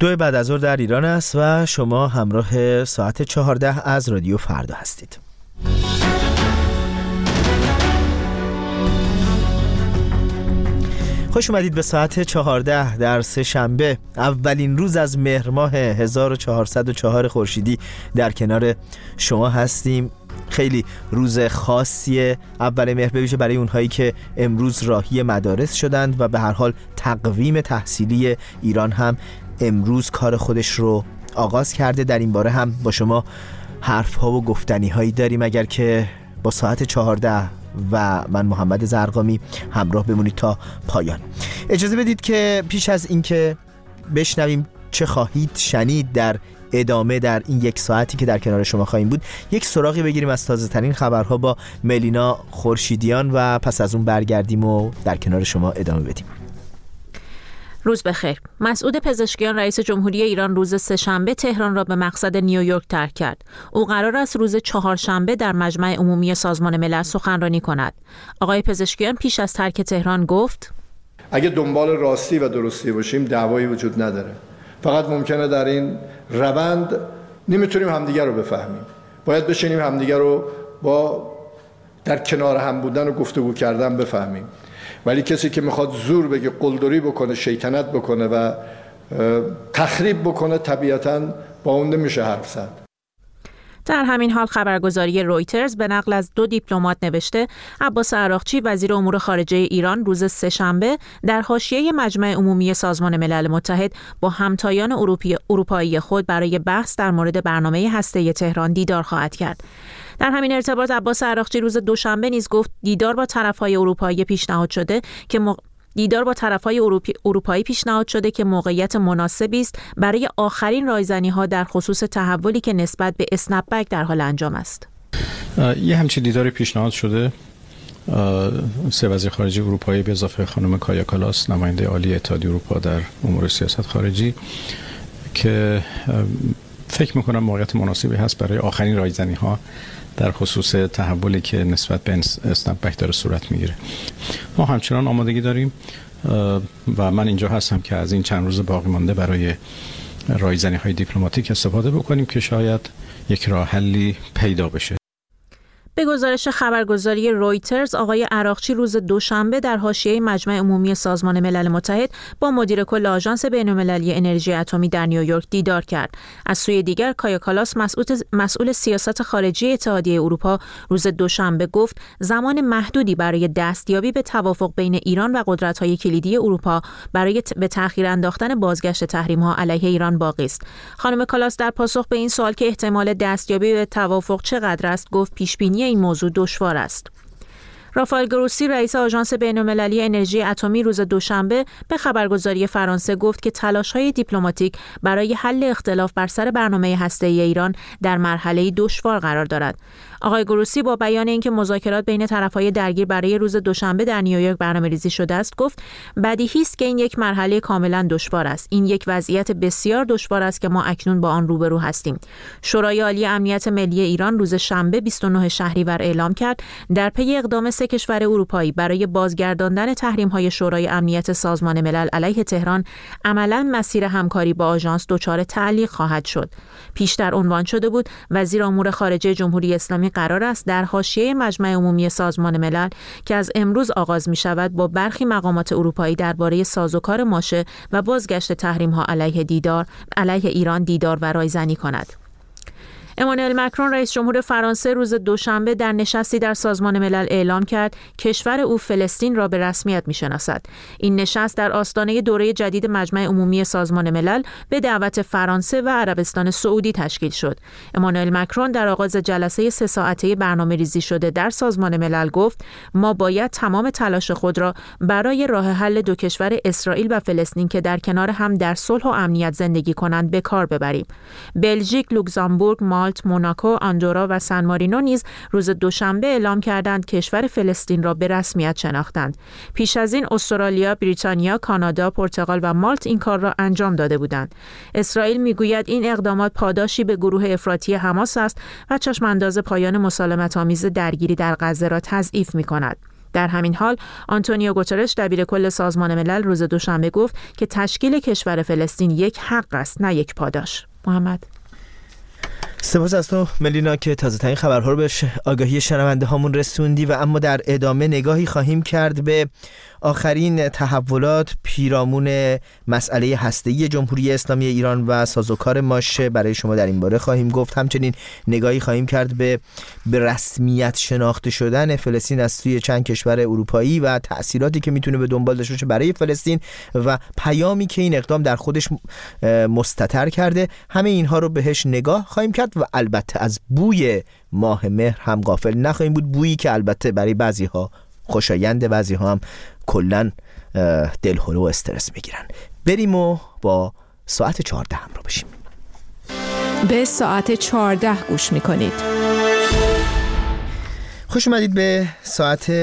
2 بعد از ظهر در ایران است و شما همراه ساعت 14 از رادیو فردا هستید. خوش اومدید به ساعت 14 در سه‌شنبه، اولین روز از مهر ماه 1404 خورشیدی در کنار شما هستیم. خیلی روز خاصیه، اول مهر بویژه برای اونهایی که امروز راهی مدارس شدند و به هر حال تقویم تحصیلی ایران هم امروز کار خودش رو آغاز کرده. در این باره هم با شما حرف‌ها و گفتنی‌هایی داریم، اگر که با ساعت 14 و من محمد زرقامی همراه بمونید تا پایان. اجازه بدید که پیش از اینکه بشنویم چه خواهید شنید در ادامه در این 1 ساعتی که در کنار شما خواهیم بود، یک سراغی بگیریم از تازه ترین خبرها با ملینا خورشیدیان و پس از اون برگردیم و در کنار شما ادامه بدیم. روز بخیر. مسعود پزشکیان رئیس جمهوری ایران روز سه‌شنبه تهران را به مقصد نیویورک ترک کرد. او قرار است روز چهارشنبه در مجمع عمومی سازمان ملل سخنرانی کند. آقای پزشکیان پیش از ترک تهران گفت: اگه دنبال راستی و درستی باشیم دعوایی وجود نداره. فقط ممکنه در این روند نمیتونیم همدیگر رو بفهمیم. باید بشینیم همدیگر رو با در کنار هم بودن و گفتگو کردن بفهمیم. ولی کسی که میخواد زور بگه، قلدری بکنه، شیطنت بکنه و تخریب بکنه، طبیعتاً با اون نمیشه حرف زد. در همین حال خبرگزاری رویترز به نقل از 2 دیپلمات نوشته عباس عراقچی وزیر امور خارجه ایران روز سه‌شنبه در حاشیه مجمع عمومی سازمان ملل متحد با همتایان اروپایی خود برای بحث در مورد برنامه هسته‌ای تهران دیدار خواهد کرد. در همین ارتباط عباس عراقچی روز دوشنبه نیز گفت دیدار با طرف‌های اروپایی پیشنهاد شده که موقعیت مناسبی است برای آخرین رایزنی‌ها در خصوص تحولی که نسبت به اسنپ بک در حال انجام است. یه همچین دیداری پیشنهاد شده. 3 وزیر خارجه اروپایی به اضافه خانم کایا کالاس نماینده عالی اتحادیه اروپا در امور سیاست خارجی که فکر می‌کنم موقعیت مناسبی هست برای آخرین رایزنی‌ها در خصوص تحولی که نسبت به اسنپ بک داره صورت میگیره. ما همچنان آمادگی داریم و من اینجا هستم که از این چند روز باقی مانده برای رایزنی‌های دیپلماتیک استفاده بکنیم که شاید یک راه حلی پیدا بشه. به گزارش خبرگزاری رویترز، آقای عراقچی روز دوشنبه در حاشیه مجمع عمومی سازمان ملل متحد با مدیر کل آژانس بین‌المللی انرژی اتمی در نیویورک دیدار کرد. از سوی دیگر کایا کالاس مسئول سیاست خارجی اتحادیه اروپا روز دوشنبه گفت زمان محدودی برای دستیابی به توافق بین ایران و قدرت‌های کلیدی اروپا برای به تأخیر انداختن بازگشت تحریم‌ها علیه ایران باقی است. خانم کالاس در پاسخ به این سوال که احتمال دستیابی به توافق چقدر است گفت پیش‌بینی این موضوع دشوار است. رافائل گروسی رئیس آژانس بین‌المللی انرژی اتمی روز دوشنبه به خبرگزاری فرانسه گفت که تلاش‌های دیپلماتیک برای حل اختلاف بر سر برنامه هسته‌ای ایران در مرحله‌ای دشوار قرار دارد. آقای گروسی با بیان اینکه مذاکرات بین طرف‌های درگیر برای روز دوشنبه در نیویورک برنامه‌ریزی شده است، گفت بدیهی است که این یک مرحله کاملا دشوار است. این یک وضعیت بسیار دشوار است که ما اکنون با آن روبرو هستیم. شورای عالی امنیت ملی ایران روز شنبه 29 شهریور اعلام کرد در پی اقدام 3 کشور اروپایی برای بازگرداندن تحریم‌های شورای امنیت سازمان ملل علیه تهران، عملاً مسیر همکاری با آژانس دچار تعلیق خواهد شد. پیشتر عنوان شده بود وزیر امور خارجه جمهوری اسلامی قرار است در حاشیه مجمع عمومی سازمان ملل که از امروز آغاز می شود با برخی مقامات اروپایی درباره سازوکار ماشه و بازگشت تحریم‌ها علیه ایران دیدار و رایزنی کند. امانوئل مکرون رئیس جمهور فرانسه روز دوشنبه در نشستی در سازمان ملل اعلام کرد کشور او فلسطین را به رسمیت می‌شناسد. این نشست در آستانه دوره جدید مجمع عمومی سازمان ملل به دعوت فرانسه و عربستان سعودی تشکیل شد. امانوئل مکرون در آغاز جلسه 3 ساعته برنامه‌ریزی شده در سازمان ملل گفت ما باید تمام تلاش خود را برای راه حل 2 کشور اسرائیل و فلسطین که در کنار هم در صلح و امنیت زندگی کنند به کار ببریم. بلژیک، لوکزامبورگ، مالت، موناکو، آندورا و سن مارینو نیز روز دوشنبه اعلام کردند کشور فلسطین را به رسمیت شناختند. پیش از این استرالیا، بریتانیا، کانادا، پرتغال و مالت این کار را انجام داده بودند. اسرائیل میگوید این اقدامات پاداشی به گروه افراطی حماس است و چشمانداز پایان مسالمت‌آمیز درگیری در غزه را تضعیف می‌کند. در همین حال آنتونیو گوترش دبیرکل سازمان ملل روز دوشنبه گفت که تشکیل کشور فلسطین یک حق است نه یک پاداش. محمد. سپاس از تو ملینا که تازه ترین خبرها رو به آگاهی شنونده هامون رسوندی و اما در ادامه نگاهی خواهیم کرد به آخرین تحولات پیرامون مسئله هسته‌ای جمهوری اسلامی ایران و سازوکار ماشه. برای شما در این باره خواهیم گفت. همچنین نگاهی خواهیم کرد به رسمیت شناخته شدن فلسطین از سوی چند کشور اروپایی و تأثیراتی که میتونه به دنبال داشته باشه برای فلسطین و پیامی که این اقدام در خودش مستتر کرده. همه اینها رو بهش نگاه خواهیم کرد و البته از بوی ماه مهر هم غافل نخواهیم بود، بویی که البته برای بعضی‌ها خوشایند، بعضی‌ها هم کلاً دلهره و استرس میگیرن. بریم و با ساعت 14 همراه بشیم. به ساعت 14 گوش میکنید. خوش اومدید به ساعت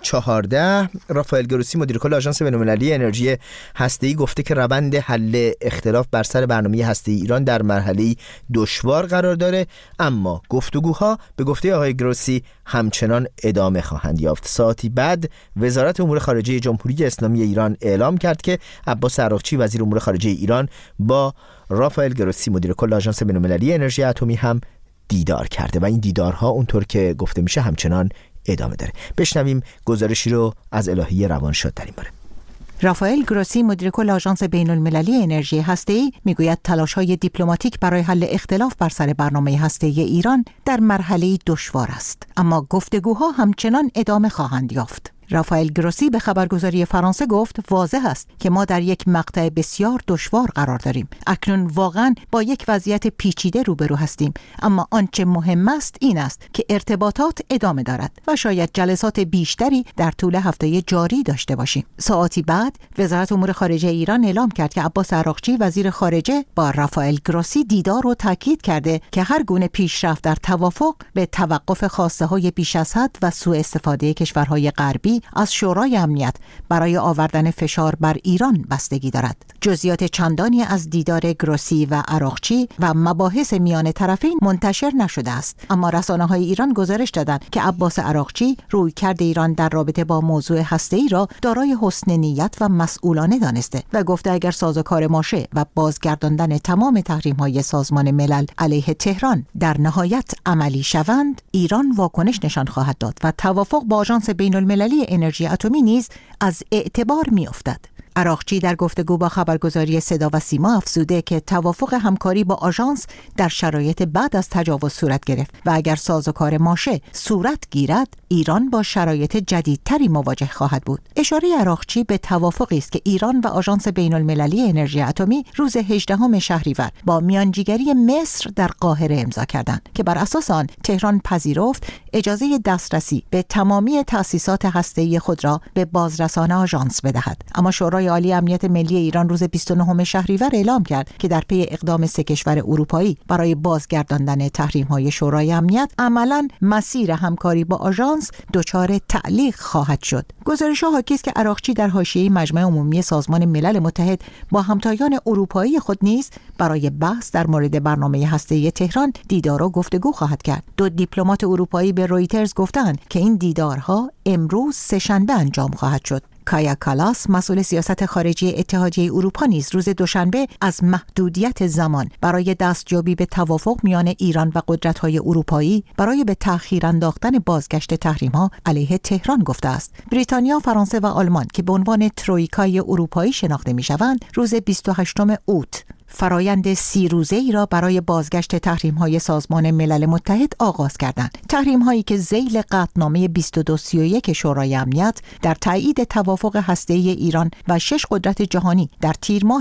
14. رافائل گروسی مدیر کل آژانس بین‌المللی انرژی هسته‌ای گفته که روند حل اختلاف بر سر برنامه هسته‌ای ایران در مرحله دشوار قرار داره، اما گفتگوها به گفته آقای گروسی همچنان ادامه خواهند یافت. ساعتی بعد وزارت امور خارجه جمهوری اسلامی ایران اعلام کرد که عباس عراقچی وزیر امور خارجه ایران با رافائل گروسی مدیر کل آژانس بین‌المللی انرژی اتمی هم دیدار کرده و این دیدارها اونطور که گفته میشه همچنان ادامه داره. بشنویم گزارشی رو از الهی روانشاد در این باره. رافائل گروسی مدیر کل آژانس بین‌المللی انرژی هسته‌ای میگوید تلاش‌های دیپلماتیک برای حل اختلاف بر سر برنامه هسته‌ای ایران در مرحله دشوار است، اما گفتگوها همچنان ادامه خواهند یافت. رافائل گروسی به خبرگزاری فرانسه گفت واضح است که ما در یک مقطع بسیار دشوار قرار داریم. اکنون واقعاً با یک وضعیت پیچیده روبرو هستیم، اما آنچه مهم است این است که ارتباطات ادامه دارد و شاید جلسات بیشتری در طول هفته جاری داشته باشیم. ساعتی بعد وزارت امور خارجه ایران اعلام کرد که عباس عراقچی وزیر خارجه با رافائل گروسی دیدار و تاکید کرده که هر گونه پیشرفت در توافق به توقف خواسته‌های بیش از حد و سوء استفاده کشورهای غربی از شورای امنیت برای آوردن فشار بر ایران بستگی دارد. جزئیات چندانی از دیدار گروسی و عراقچی و مباحث میان طرفین منتشر نشده است، اما رسانه‌های ایران گزارش دادند که عباس عراقچی رویکرد ایران در رابطه با موضوع هسته‌ای را دارای حسن نیت و مسئولانه دانسته و گفته اگر سازوکار ماشه و بازگرداندن تمام تحریم‌های سازمان ملل علیه تهران در نهایت عملی شوند، ایران واکنش نشان خواهد داد و توافق با آژانس بین‌المللی انرژی اتمی نیز از اعتبار می‌افتد. عراقچی در گفتگو با خبرگزاری صدا و سیما افزوده که توافق همکاری با آژانس در شرایط بعد از تجاوز صورت گرفت و اگر سازوکار ماشه صورت گیرد ایران با شرایط جدیدتری مواجه خواهد بود. اشاره عراقچی به توافقی است که ایران و آژانس بین‌المللی انرژی اتمی روز 18 شهریور با میانجیگری مصر در قاهره امضا کردند که بر اساس آن تهران پذیرفت اجازه دسترسی به تمامی تأسیسات هسته‌ای خود را به بازرسان آژانس بدهد. اما شورای عالی امنیت ملی ایران روز 29 شهریور اعلام کرد که در پی اقدام 3 کشور اروپایی برای بازگرداندن تحریم‌های شورای امنیت عملاً مسیر همکاری با آژانس دچار تعلیق خواهد شد. گزارش‌ها حاکی است که عراقچی در حاشیه مجمع عمومی سازمان ملل متحد با همتایان اروپایی خود نیز برای بحث در مورد برنامه هسته‌ای تهران دیدار و گفتگو خواهد کرد. 2 دیپلمات اروپایی به رویترز گفتند که این دیدارها امروز سه‌شنبه انجام خواهد شد. کایا کالاس مسئول سیاست خارجی اتحادیه اروپا نیز روز دوشنبه از محدودیت زمان برای دستیابی به توافق میان ایران و قدرت‌های اروپایی برای به تأخیر انداختن بازگشت تحریم‌ها علیه تهران گفته است. بریتانیا، فرانسه و آلمان که به عنوان ترویکای اروپایی شناخته می‌شوند، روز 28 اوت فرایند 30 روزه‌ای را برای بازگشت تحریم‌های سازمان ملل متحد آغاز کردند. تحریم‌هایی که ذیل قطعنامه 2231 شورای امنیت در تایید توافق هسته‌ای ایران و 6 قدرت جهانی در تیر ماه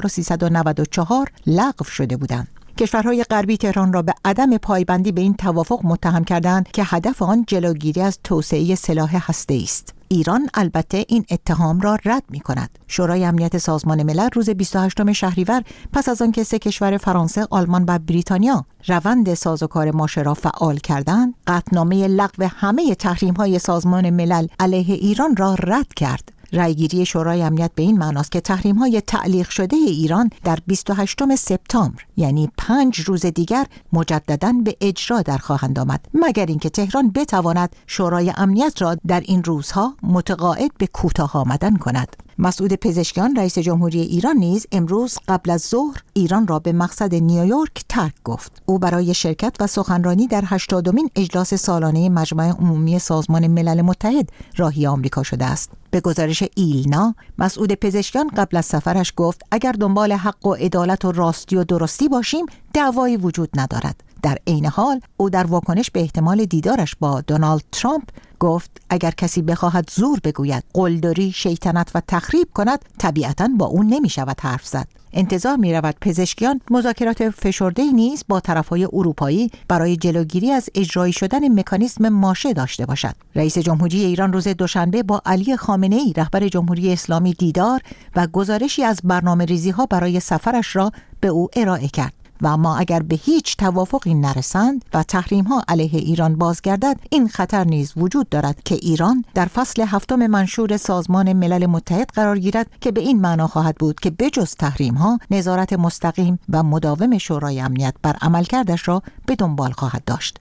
1394 لغو شده بودند. کشورهای غربی تهران را به عدم پایبندی به این توافق متهم کردند که هدف آن جلوگیری از توسعه سلاح هسته‌ای است. ایران البته این اتهام را رد می‌کند. شورای امنیت سازمان ملل روز 28 شهریور پس از آنکه 3 کشور فرانسه، آلمان و بریتانیا روند سازوکار ماشه را فعال کردند، قطعنامه لغو همه تحریم‌های سازمان ملل علیه ایران را رد کرد رأیگیری شورای امنیت به این معناست که تحریم‌های تعلیق شده ایران در 28 سپتامبر یعنی 5 روز دیگر مجدداً به اجرا در خواهند آمد، مگر اینکه تهران بتواند شورای امنیت را در این روزها متقاعد به کوتاه آمدن کند. مسعود پزشکیان رئیس جمهوری ایران نیز امروز قبل از ظهر ایران را به مقصد نیویورک ترک گفت. او برای شرکت و سخنرانی در 80مین اجلاس سالانه مجمع عمومی سازمان ملل متحد راهی آمریکا شده است. به گزارش ایلنا، مسعود پزشکیان قبل از سفرش گفت اگر دنبال حق و عدالت و راستی و درستی باشیم دعوایی وجود ندارد. در عین حال او در واکنش به احتمال دیدارش با دونالد ترامپ گفت اگر کسی بخواهد زور بگوید، قلدری، شیطنت و تخریب کند، طبیعتاً با او نمی شود حرف زد. انتظار می رود پزشکیان مذاکرات فشرده‌ای نیز با طرفهای اروپایی برای جلوگیری از اجرایی شدن مکانیزم ماشه داشته باشد. رئیس جمهوری ایران روز دوشنبه با علی خامنه‌ای رهبر جمهوری اسلامی دیدار و گزارشی از برنامه‌ریزی‌ها برای سفرش را به او ارائه کرد. و اما اگر به هیچ توافقی نرسند و تحریم‌ها علیه ایران بازگردد، این خطر نیز وجود دارد که ایران در فصل 7 منشور سازمان ملل متحد قرار گیرد که به این معنا خواهد بود که بجز تحریم‌ها نظارت مستقیم و مداوم شورای امنیت بر عملکردش را به دنبال خواهد داشت.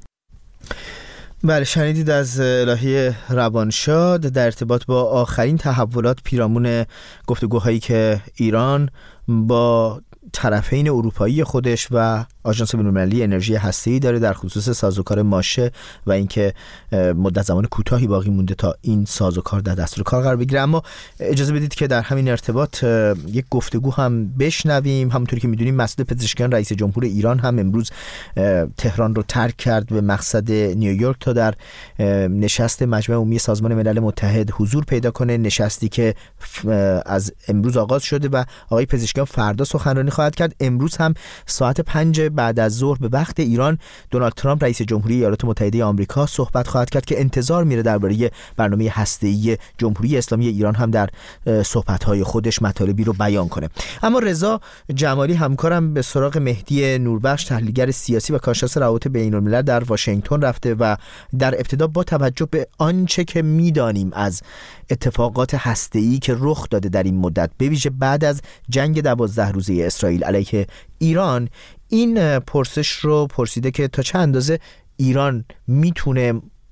بله، شنیدید از الهی روانشاد در ارتباط با آخرین تحولات پیرامون گفتگوهایی که ایران با طرفین اروپایی خودش و آژانس بین‌المللی انرژی هسته‌ای داره در خصوص سازوکار ماشه و اینکه مدت زمان کوتاهی باقی مونده تا این سازوکار در دستور کار قرار بگیره. اما اجازه بدید که در همین ارتباط یک گفتگو هم بشنویم. همونطوری که میدونیم مسعود پزشکیان رئیس جمهور ایران هم امروز تهران رو ترک کرد به مقصد نیویورک تا در نشست مجمع عمومی سازمان ملل متحد حضور پیدا کنه، نشستی که از امروز آغاز شده و آقای پزشکیان فردا سخنرانی خواهد کرد. امروز هم ساعت 5 بعد از ظهر به وقت ایران دونالد ترامپ رئیس جمهوری ایالات متحده آمریکا صحبت خواهد کرد که انتظار میره درباره برنامه هسته‌ای جمهوری اسلامی ایران هم در صحبت‌های خودش مطالبی رو بیان کنه. اما رضا جمالی همکارم به سراغ مهدی نوربخش تحلیلگر سیاسی و کارشناس روابط بین‌الملل در واشنگتن رفته و در ابتدا با توجه به آنچه که می‌دانیم از اتفاقات هسته‌ای که رخ داده در این مدت، به ویژه بعد از جنگ 12 روزه اسرائیل علیه ایران، این پرسش رو پرسیده که تا چه اندازه ایران میتونه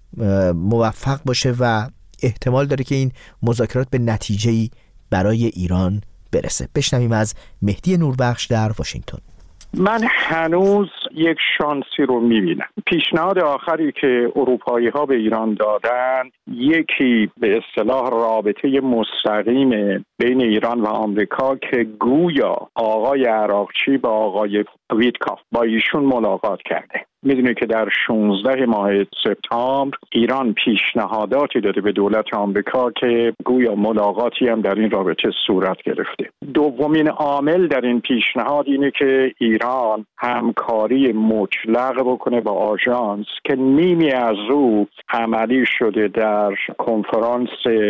موفق باشه و احتمال داره که این مذاکرات به نتیجه‌ای برای ایران برسه. بشنویم از مهدی نوربخش در واشنگتن. من هنوز یک شانسی رو میبینم. پیشنهاد آخری که اروپایی ها به ایران دادن، یکی به اصطلاح رابطه مستقیم بین ایران و آمریکا که گویا آقای عراقچی با آقای ویتکاف با ایشون ملاقات کرده. میدونید که در 16 ماه سپتامبر ایران پیشنهاداتی داده به دولت آمریکا که گویا ملاقاتی هم در این رابطه صورت گرفته. دومین عامل در این پیشنهاد اینه که ایران همکاری مطلق بکنه با آژانس که نیمی از او عملی شده در کنفرانس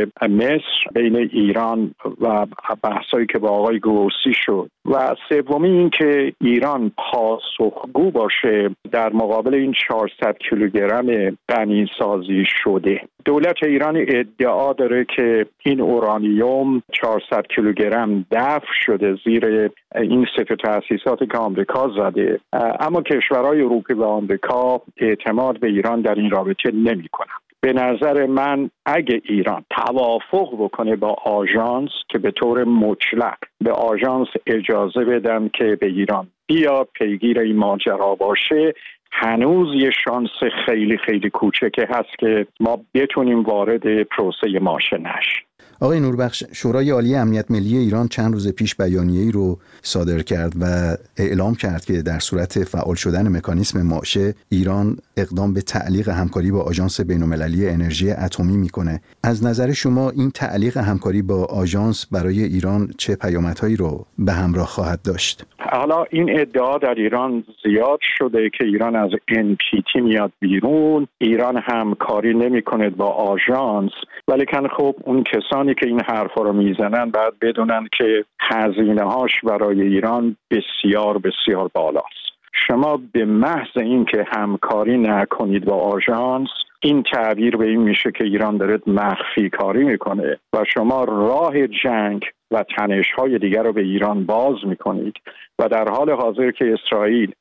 مصر بین ایران و بحثایی که با آقای گروسی شد. و سومی این که ایران پاسخگو باشه در مقابل این 400 کیلوگرم غنیسازی شده. دولت ایران ادعا داره که این اورانیوم 400 کیلوگرم دفع شده زیر این سه تأسیساتی که آمریکا زده، اما کشورهای اروپایی و آمریکا اعتماد به ایران در این رابطه نمی‌کنند. به نظر من اگه ایران توافق بکنه با آژانس که به طور مطلق به آژانس اجازه بدن که به ایران بیاد پیگیر این ماجرا باشه، هنوز یه شانس خیلی خیلی کوچکه هست که ما بتونیم وارد پروسه ماشه نشیم. آقای نوربخش، شورای عالی امنیت ملی ایران چند روز پیش بیانیه‌ای رو صادر کرد و اعلام کرد که در صورت فعال شدن مکانیزم ماشه ایران اقدام به تعلیق همکاری با آژانس بین‌المللی انرژی اتمی میکنه. از نظر شما این تعلیق همکاری با آژانس برای ایران چه پیامدهایی رو به همراه خواهد داشت؟ حالا این ادعا در ایران زیاد شده که ایران از NPT میاد بیرون، ایران همکاری نمیکنه با آژانس، ولیکن خب اون کسانی که این حرفا رو میزنن باید بدونن که هزینه هاش برای ایران بسیار بسیار بالاست. شما به محض اینکه همکاری نکنید با آژانس، این تعبیر به این میشه که ایران داره مخفی کاری میکنه و شما راه جنگ و تنش‌های دیگر رو به ایران باز میکنید و در حال حاضر که اسرائیل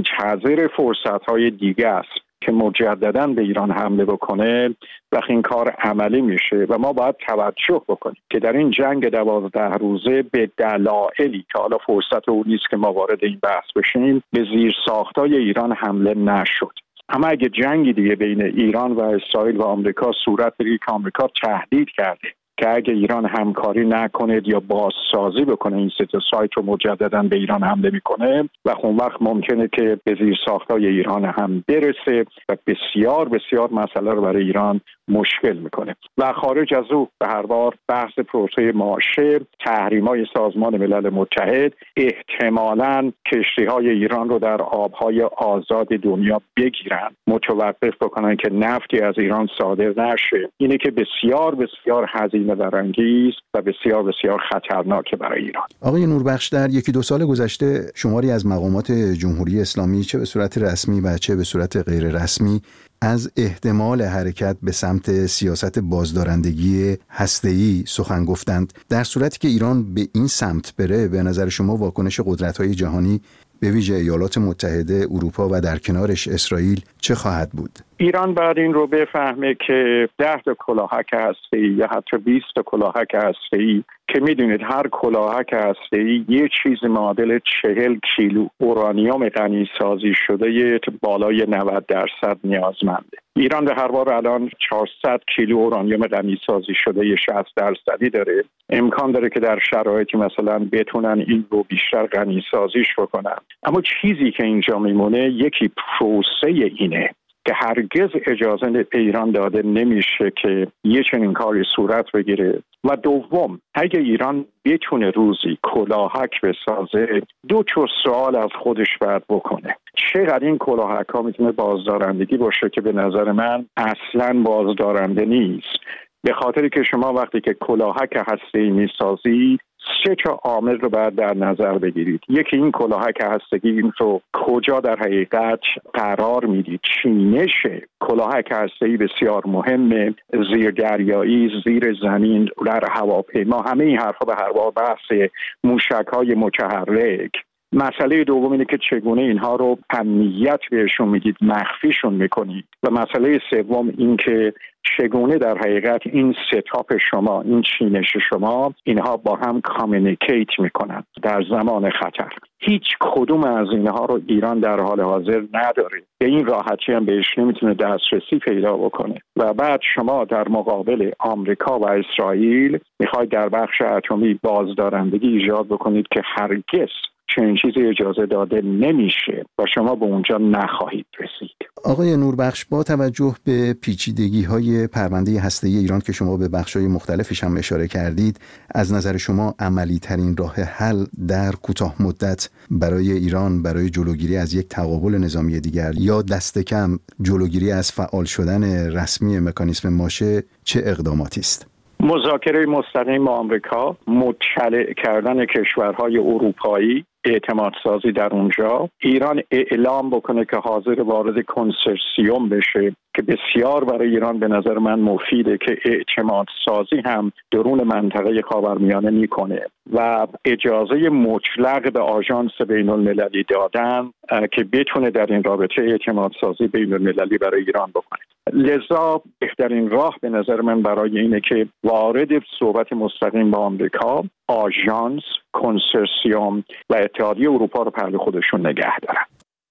منتظر فرصت‌های دیگه است که مجدداً به ایران حمله بکنه، وقتی این کار عملی میشه و ما باید توجه بکنیم که در این جنگ 12 روزه به دلایلی که حالا فرصت اون نیست که ما وارد این بحث بشیم، به زیرساخت‌های ایران حمله نشد. اما اگه جنگی دیگه بین ایران و اسرائیل و آمریکا صورت بگیره که آمریکا تهدید کرده که اگه ایران همکاری نکنه یا بازسازی بکنه این سه سایت رو مجددا به ایران حمله میکنه و اون وقت ممکنه که به زیرساخت‌های ایران هم برسه و بسیار بسیار مسئله رو برای ایران مشکل میکنه. و خارج از او به هر بار بحث پروسه ماشه، تحریم‌های سازمان ملل متحد، احتمالاً کشتی‌های ایران رو در آب‌های آزاد دنیا بگیرن، متوقف بکنن که نفتی از ایران صادر نشه. اینه که بسیار بسیار هزینه برانگیز و بسیار بسیار خطرناک برای ایران. آقای نوربخش، در 1-2 سال گذشته شماری از مقامات جمهوری اسلامی چه به صورت رسمی و چه به صورت غیر رسمی از احتمال حرکت به سمت سیاست بازدارندگی هسته‌ای سخن گفتند. در صورتی که ایران به این سمت بره، به نظر شما واکنش قدرت‌های جهانی به ویژه ایالات متحده اروپا و در کنارش اسرائیل چه خواهد بود؟ ایران بعد این رو بفهمه که 10 تا کلاهک هسته‌ای یا حتی 20 تا کلاهک هسته‌ای که میدونید هر کلاهک هسته‌ای یه چیز معادل 40 کیلو اورانیوم غنی سازی شده بالای 90% نیازمنده. ایران به هر بار الان 400 کیلو اورانیوم غنی سازی شده 60% داره. امکان داره که در شرایطی مثلا بتونن این رو بیشتر غنی سازیش بکنن. اما چیزی که اینجا میمونه یکی پروسه اینه که هرگز اجازه به ایران داده نمیشه که یه چنین کاری صورت بگیره. و دوم، اگه ایران بتونه روزی کلاهک بسازه، 2 سوال از خودش باید بکنه. چقدر این کلاهک ها میتونه بازدارندگی باشه که به نظر من اصلاً بازدارنده نیست. به خاطری که شما وقتی که کلاهک هسته‌ای میسازید 3 عامل رو باید در نظر بگیرید. یکی این کلاهک هسته‌ای رو کجا در حقیقت قرار میدید. چینش کلاهک هسته‌ای بسیار مهمه، زیر دریایی، زیر زمین، در هواپیما، همه این حرفا به هر بار بحث موشک‌های متحرک. مسئله دوم اینه که چگونه اینها رو امنیت بهشون میدید، مخفیشون میکنید. و مسئله سوم این که چگونه در حقیقت این ستاپ شما، این چینش شما، اینها با هم کامیونیکیت میکنن در زمان خطر. هیچ کدوم از اینها رو ایران در حال حاضر نداره. به این راحتی هم بهش نمیتونه دسترسی پیدا بکنه. و بعد شما در مقابل آمریکا و اسرائیل میخواید در بخش اتمی بازدارندگی ایجاد بکنید که هرگز چنین چیزی اجازه داده نمیشه و شما به اونجا نخواهید رسید. آقای نوربخش، با توجه به پیچیدگی‌های پرونده هسته‌ای ایران که شما به بخش‌های مختلفش هم اشاره کردید، از نظر شما عملی‌ترین راه حل در کوتاه مدت برای ایران برای جلوگیری از یک تقابل نظامی دیگر یا دست کم جلوگیری از فعال شدن رسمی مکانیسم ماشه چه اقداماتی است؟ مذاکره مستقیم با آمریکا، مطلع کردن کشورهای اروپایی، اعتماد سازی در اونجا، ایران اعلام بکنه که حاضر وارد کنسرسیوم بشه که بسیار برای ایران به نظر من مفیده که اعتماد سازی هم درون منطقه خاورمیانه میکنه و اجازه مطلق به آژانس بین المللی دادن که بتونه در این رابطه اعتماد سازی بین المللی برای ایران بکنه. لذا بهترین راه به نظر من برای اینه که وارد صحبت مستقیم با آمریکا، آژانس، کنسرسیوم و اتحادیه اروپا رو پهلو خودشون نگه دارن.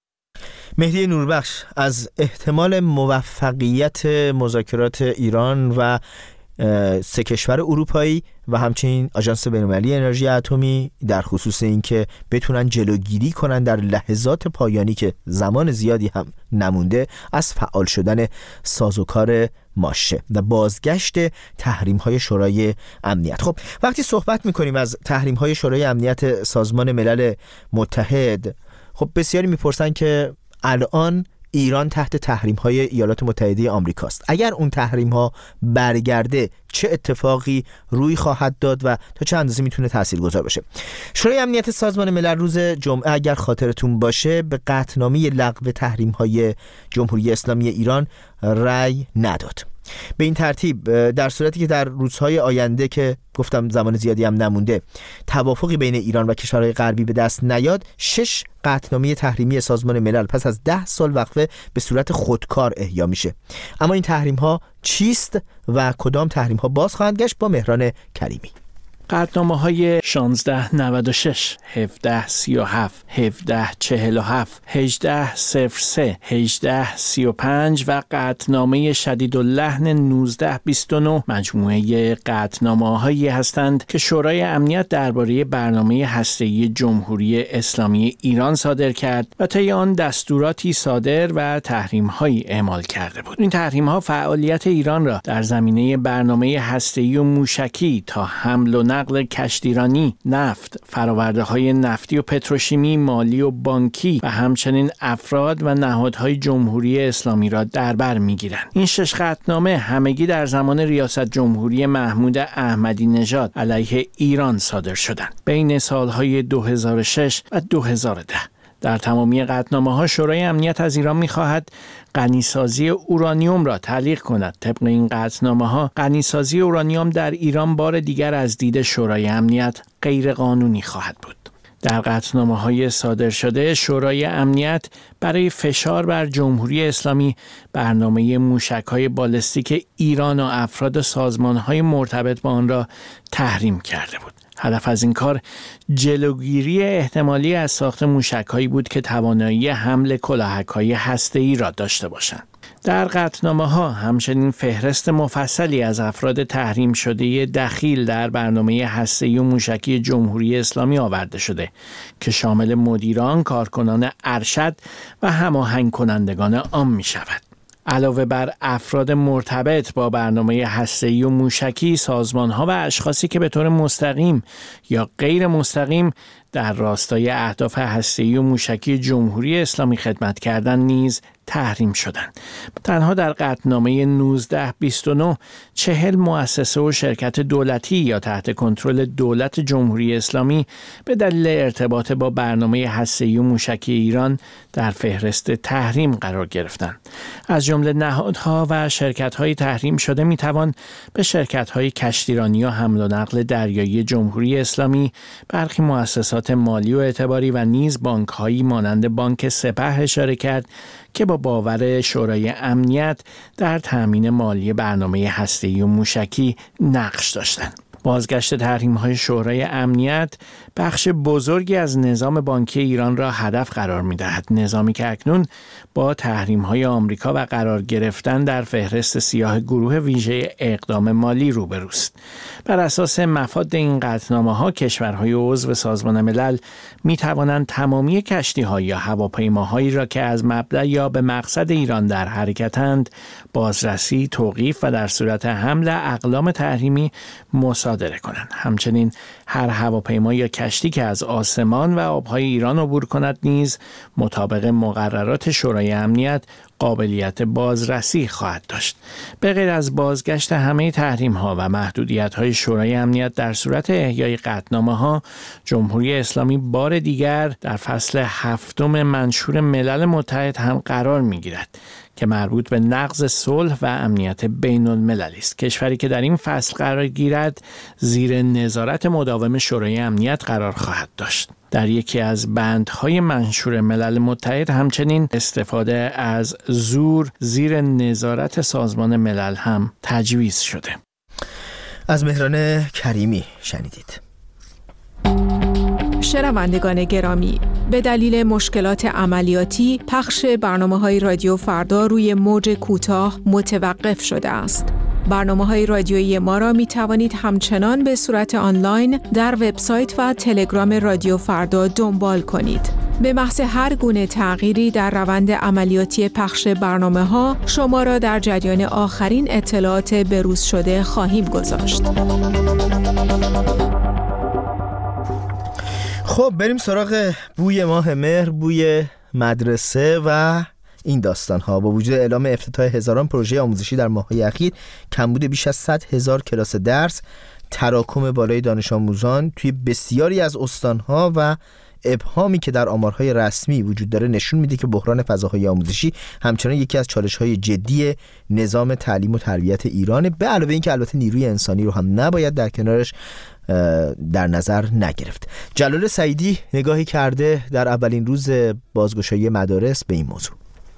مهدی نوربخش، از احتمال موفقیت مذاکرات ایران و 3 کشور اروپایی و همچنین آژانس بین‌المللی انرژی اتمی در خصوص اینکه بتونن جلوگیری کنن در لحظات پایانی که زمان زیادی هم نمونده از فعال شدن سازوکار ماشه و بازگشت تحریم‌های شورای امنیت. خب وقتی صحبت می‌کنیم از تحریم‌های شورای امنیت سازمان ملل متحد، خب بسیاری می‌پرسن که الان ایران تحت تحریم‌های ایالات متحده آمریکاست. اگر اون تحریم‌ها برگرده چه اتفاقی روی خواهد داد و تا چه اندازه میتونه تاثیرگذار باشه؟ شورای امنیت سازمان ملل روز جمعه اگر خاطرتون باشه به قطعنامه لغو تحریم‌های جمهوری اسلامی ایران رأی نداد. به این ترتیب در صورتی که در روزهای آینده که گفتم زمان زیادی هم نمونده توافقی بین ایران و کشورهای غربی به دست نیاد، 6 قطعنامه تحریمی سازمان ملل پس از 10 سال وقفه به صورت خودکار احیا میشه. اما این تحریم ها چیست و کدام تحریم ها باز خواهند گشت؟ با مهران کریمی. قطعنامه‌های 1696 1737 1747 1803 1835 و قطعنامه شدیداللحن 1929 مجموعه قطعنامه‌هایی هستند که شورای امنیت درباره برنامه هسته‌ای جمهوری اسلامی ایران صادر کرد و طی آن دستوراتی صادر و تحریم‌هایی اعمال کرده بود. این تحریم‌ها فعالیت ایران را در زمینه برنامه هسته‌ای و موشکی تا حمل و نقل کشتیرانی، نفت، فرآورده‌های نفتی و پتروشیمی، مالی و بانکی و همچنین افراد و نهادهای جمهوری اسلامی را در بر می‌گیرند. این 6 قطعنامه همگی در زمان ریاست جمهوری محمود احمدی نژاد علیه ایران صادر شدند بین سالهای 2006 و 2010. در تمامی قطعنامه‌ها شورای امنیت از ایران می‌خواهد غنیسازی اورانیوم را تعلیق کند. طبق این قطعنامه‌ها غنیسازی اورانیوم در ایران بار دیگر از دید شورای امنیت غیر قانونی خواهد بود. در قطعنامه‌های صادر شده شورای امنیت برای فشار بر جمهوری اسلامی برنامه موشک‌های بالستیک ایران و افراد و سازمان‌های مرتبط با آن را تحریم کرده بود. هدف از این کار جلوگیری احتمالی از ساخت موشک‌هایی بود که توانایی حمل کلاهک‌های هسته‌ای را داشته باشند. در قطعنامه‌ها همچنین فهرست مفصلی از افراد تحریم شده دخیل در برنامه هسته‌ای و موشکی جمهوری اسلامی آورده شده که شامل مدیران، کارکنان ارشد و هماهنگ کنندگان آن می‌شود. علاوه بر افراد مرتبط با برنامه هسته‌ای و موشکی، سازمان‌ها و اشخاصی که به طور مستقیم یا غیر مستقیم در راستای اهداف هسته‌ای و موشکی جمهوری اسلامی خدمت کردند نیز تحریم شدند. تنها در قطعنامه 1929 40 مؤسسه و شرکت دولتی یا تحت کنترل دولت جمهوری اسلامی به دلیل ارتباط با برنامه هسته‌ای و موشکی ایران در فهرست تحریم قرار گرفتند. از جمله نهادها و شرکت‌های تحریم شده می‌توان به شرکت‌های کشتیرانی و حمل و نقل دریایی جمهوری اسلامی، برخی مؤسسات مالی و اعتباری و نیز بانک‌هایی مانند بانک سپه اشاره کرد که با باور شورای امنیت در تأمین مالی برنامه هسته‌ای و موشکی نقش داشتند. بازگشت تحریم‌های شورای امنیت بخش بزرگی از نظام بانکی ایران را هدف قرار می‌دهد. نظامی که اکنون با تحریم‌های آمریکا و قرار گرفتن در فهرست سیاه گروه ویژه اقدام مالی روبروست. بر اساس مفاد این قطعنامه‌ها کشورهای عضو سازمان ملل می‌توانند تمامی کشتی‌ها یا هواپیماهایی را که از مبدأ یا به مقصد ایران در حرکتند بازرسی، توقیف و در صورت حمل اقلام تحریمی مصادره کنند. همچنین هر هواپیما یا کشتی که از آسمان و آبهای ایران عبور کند نیز مطابق مقررات شورای امنیت قابلیت بازرسی خواهد داشت. به غیر از بازگشت همه تحریم‌ها و محدودیت‌های شورای امنیت در صورت احیای قطعنامه‌ها، جمهوری اسلامی بار دیگر در فصل 7 منشور ملل متحد هم قرار می‌گیرد که مربوط به نقض صلح و امنیت بین المللی است. کشوری که در این فصل قرار گیرد زیر نظارت مداوم شورای امنیت قرار خواهد داشت. در یکی از بندهای منشور ملل متحد همچنین استفاده از زور زیر نظارت سازمان ملل هم تجویز شده. از مهران کریمی شنیدید. شنوندگان گرامی، به دلیل مشکلات عملیاتی پخش برنامه‌های رادیو فردا روی موج کوتاه متوقف شده است. برنامه‌های رادیویی ما را می توانید همچنان به صورت آنلاین در وبسایت و تلگرام رادیو فردا دنبال کنید. به محض هر گونه تغییری در روند عملیاتی پخش برنامه‌ها شما را در جریان آخرین اطلاعات بروز شده خواهیم گذاشت. خب بریم سراغ بوی ماه مهر، بوی مدرسه و این داستان‌ها. با وجود اعلام افتتاح هزاران پروژه آموزشی در ماه‌های اخیر، کمبود بیش از 100,000 کلاس درس، تراکم بالای دانش آموزان توی بسیاری از استان‌ها و ابهامی که در آمارهای رسمی وجود داره نشون میده که بحران فضاهای آموزشی همچنان یکی از چالش‌های جدی نظام تعلیم و تربیت ایرانه، به علاوه اینکه البته نیروی انسانی رو هم نباید در کنارش در نظر نگرفت. جلال سعیدی نگاهی کرده در اولین روز بازگشایی مدارس به این موضوع.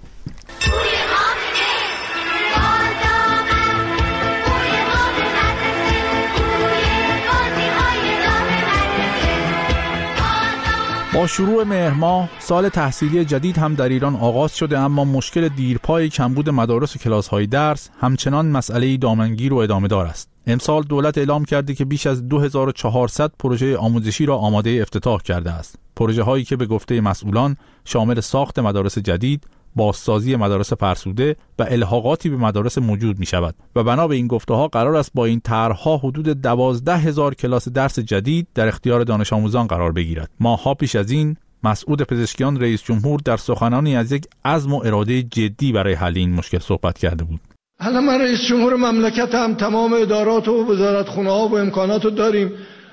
با شروع مهر ماه سال تحصیلی جدید هم در ایران آغاز شده، اما مشکل دیرپای کمبود مدارس و کلاس‌های درس همچنان مسئله دامنگیر و ادامه دار است. امسال دولت اعلام کرده که بیش از 2400 پروژه آموزشی را آماده افتتاح کرده است. پروژه هایی که به گفته مسئولان شامل ساخت مدارس جدید، بازسازی مدارس فرسوده و الحاقاتی به مدارس موجود می شود و بنا به این گفته‌ها قرار است با این طرح‌ها حدود 12,000 کلاس درس جدید در اختیار دانش آموزان قرار بگیرد. ماه‌ها پیش از این مسعود پزشکیان رئیس جمهور در سخنانی از یک عزم و اراده جدی برای حل این مشکل صحبت کرده بود. حالا من رئیس جمهور مملکت هم تمام ادارات و وزارتخونه‌ها و امکانات رو داریم،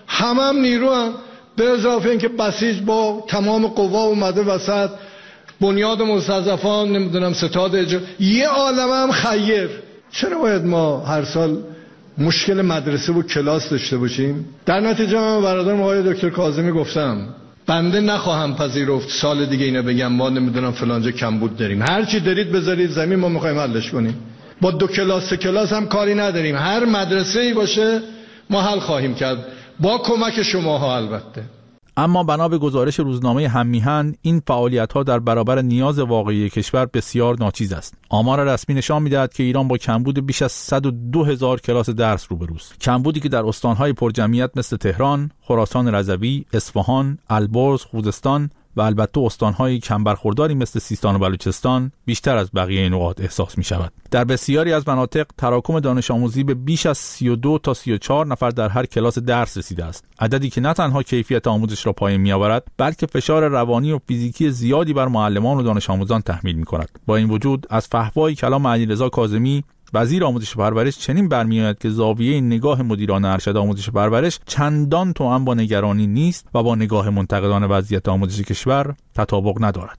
هم نیرو هم، به اضافه اینکه بسیج با تمام قوا اومده وسط، بنیاد مستضعفان، نمیدونم ستاد یه عالمه هم خیر. چرا باید ما هر سال مشکل مدرسه و کلاس داشته باشیم؟ در نتیجه من برادرم آقای دکتر کاظمی گفتم بنده نخواهم پذیرفت سال دیگه اینا بگم ما نمیدونم فلانجا کمبود داریم. هر چی دارید بذارید زمین، ما میخوایم حلش کنیم. با 2 کلاس 3 کلاس هم کاری نداریم، هر مدرسه‌ای باشه ما حل خواهیم کرد با کمک شماها البته. اما بنا به گزارش روزنامه هم‌میهن این فعالیت‌ها در برابر نیاز واقعی کشور بسیار ناچیز است. آمار رسمی نشان می‌دهد که ایران با کمبود بیش از 102,000 کلاس درس روبروست. کمبودی که در استان‌های پرجمعیت مثل تهران، خراسان رضوی، اصفهان، البرز، خوزستان و البته استان‌های کم برخورداری مثل سیستان و بلوچستان بیشتر از بقیه نقاط احساس می‌شود. در بسیاری از مناطق تراکم دانش آموزی به بیش از 32 تا 34 نفر در هر کلاس درس رسیده است. عددی که نه تنها کیفیت آموزش را پایین می‌آورد، بلکه فشار روانی و فیزیکی زیادی بر معلمان و دانش آموزان تحمیل می‌کند. با این وجود از فحوای کلام علیرضا کاظمی وزیر آموزش و پرورش چنین برمی‌آید که زاویه نگاه مدیران ارشد آموزش و پرورش چندان توأم با نگرانی نیست و با نگاه منتقدان وضعیت آموزش کشور تطابق ندارد.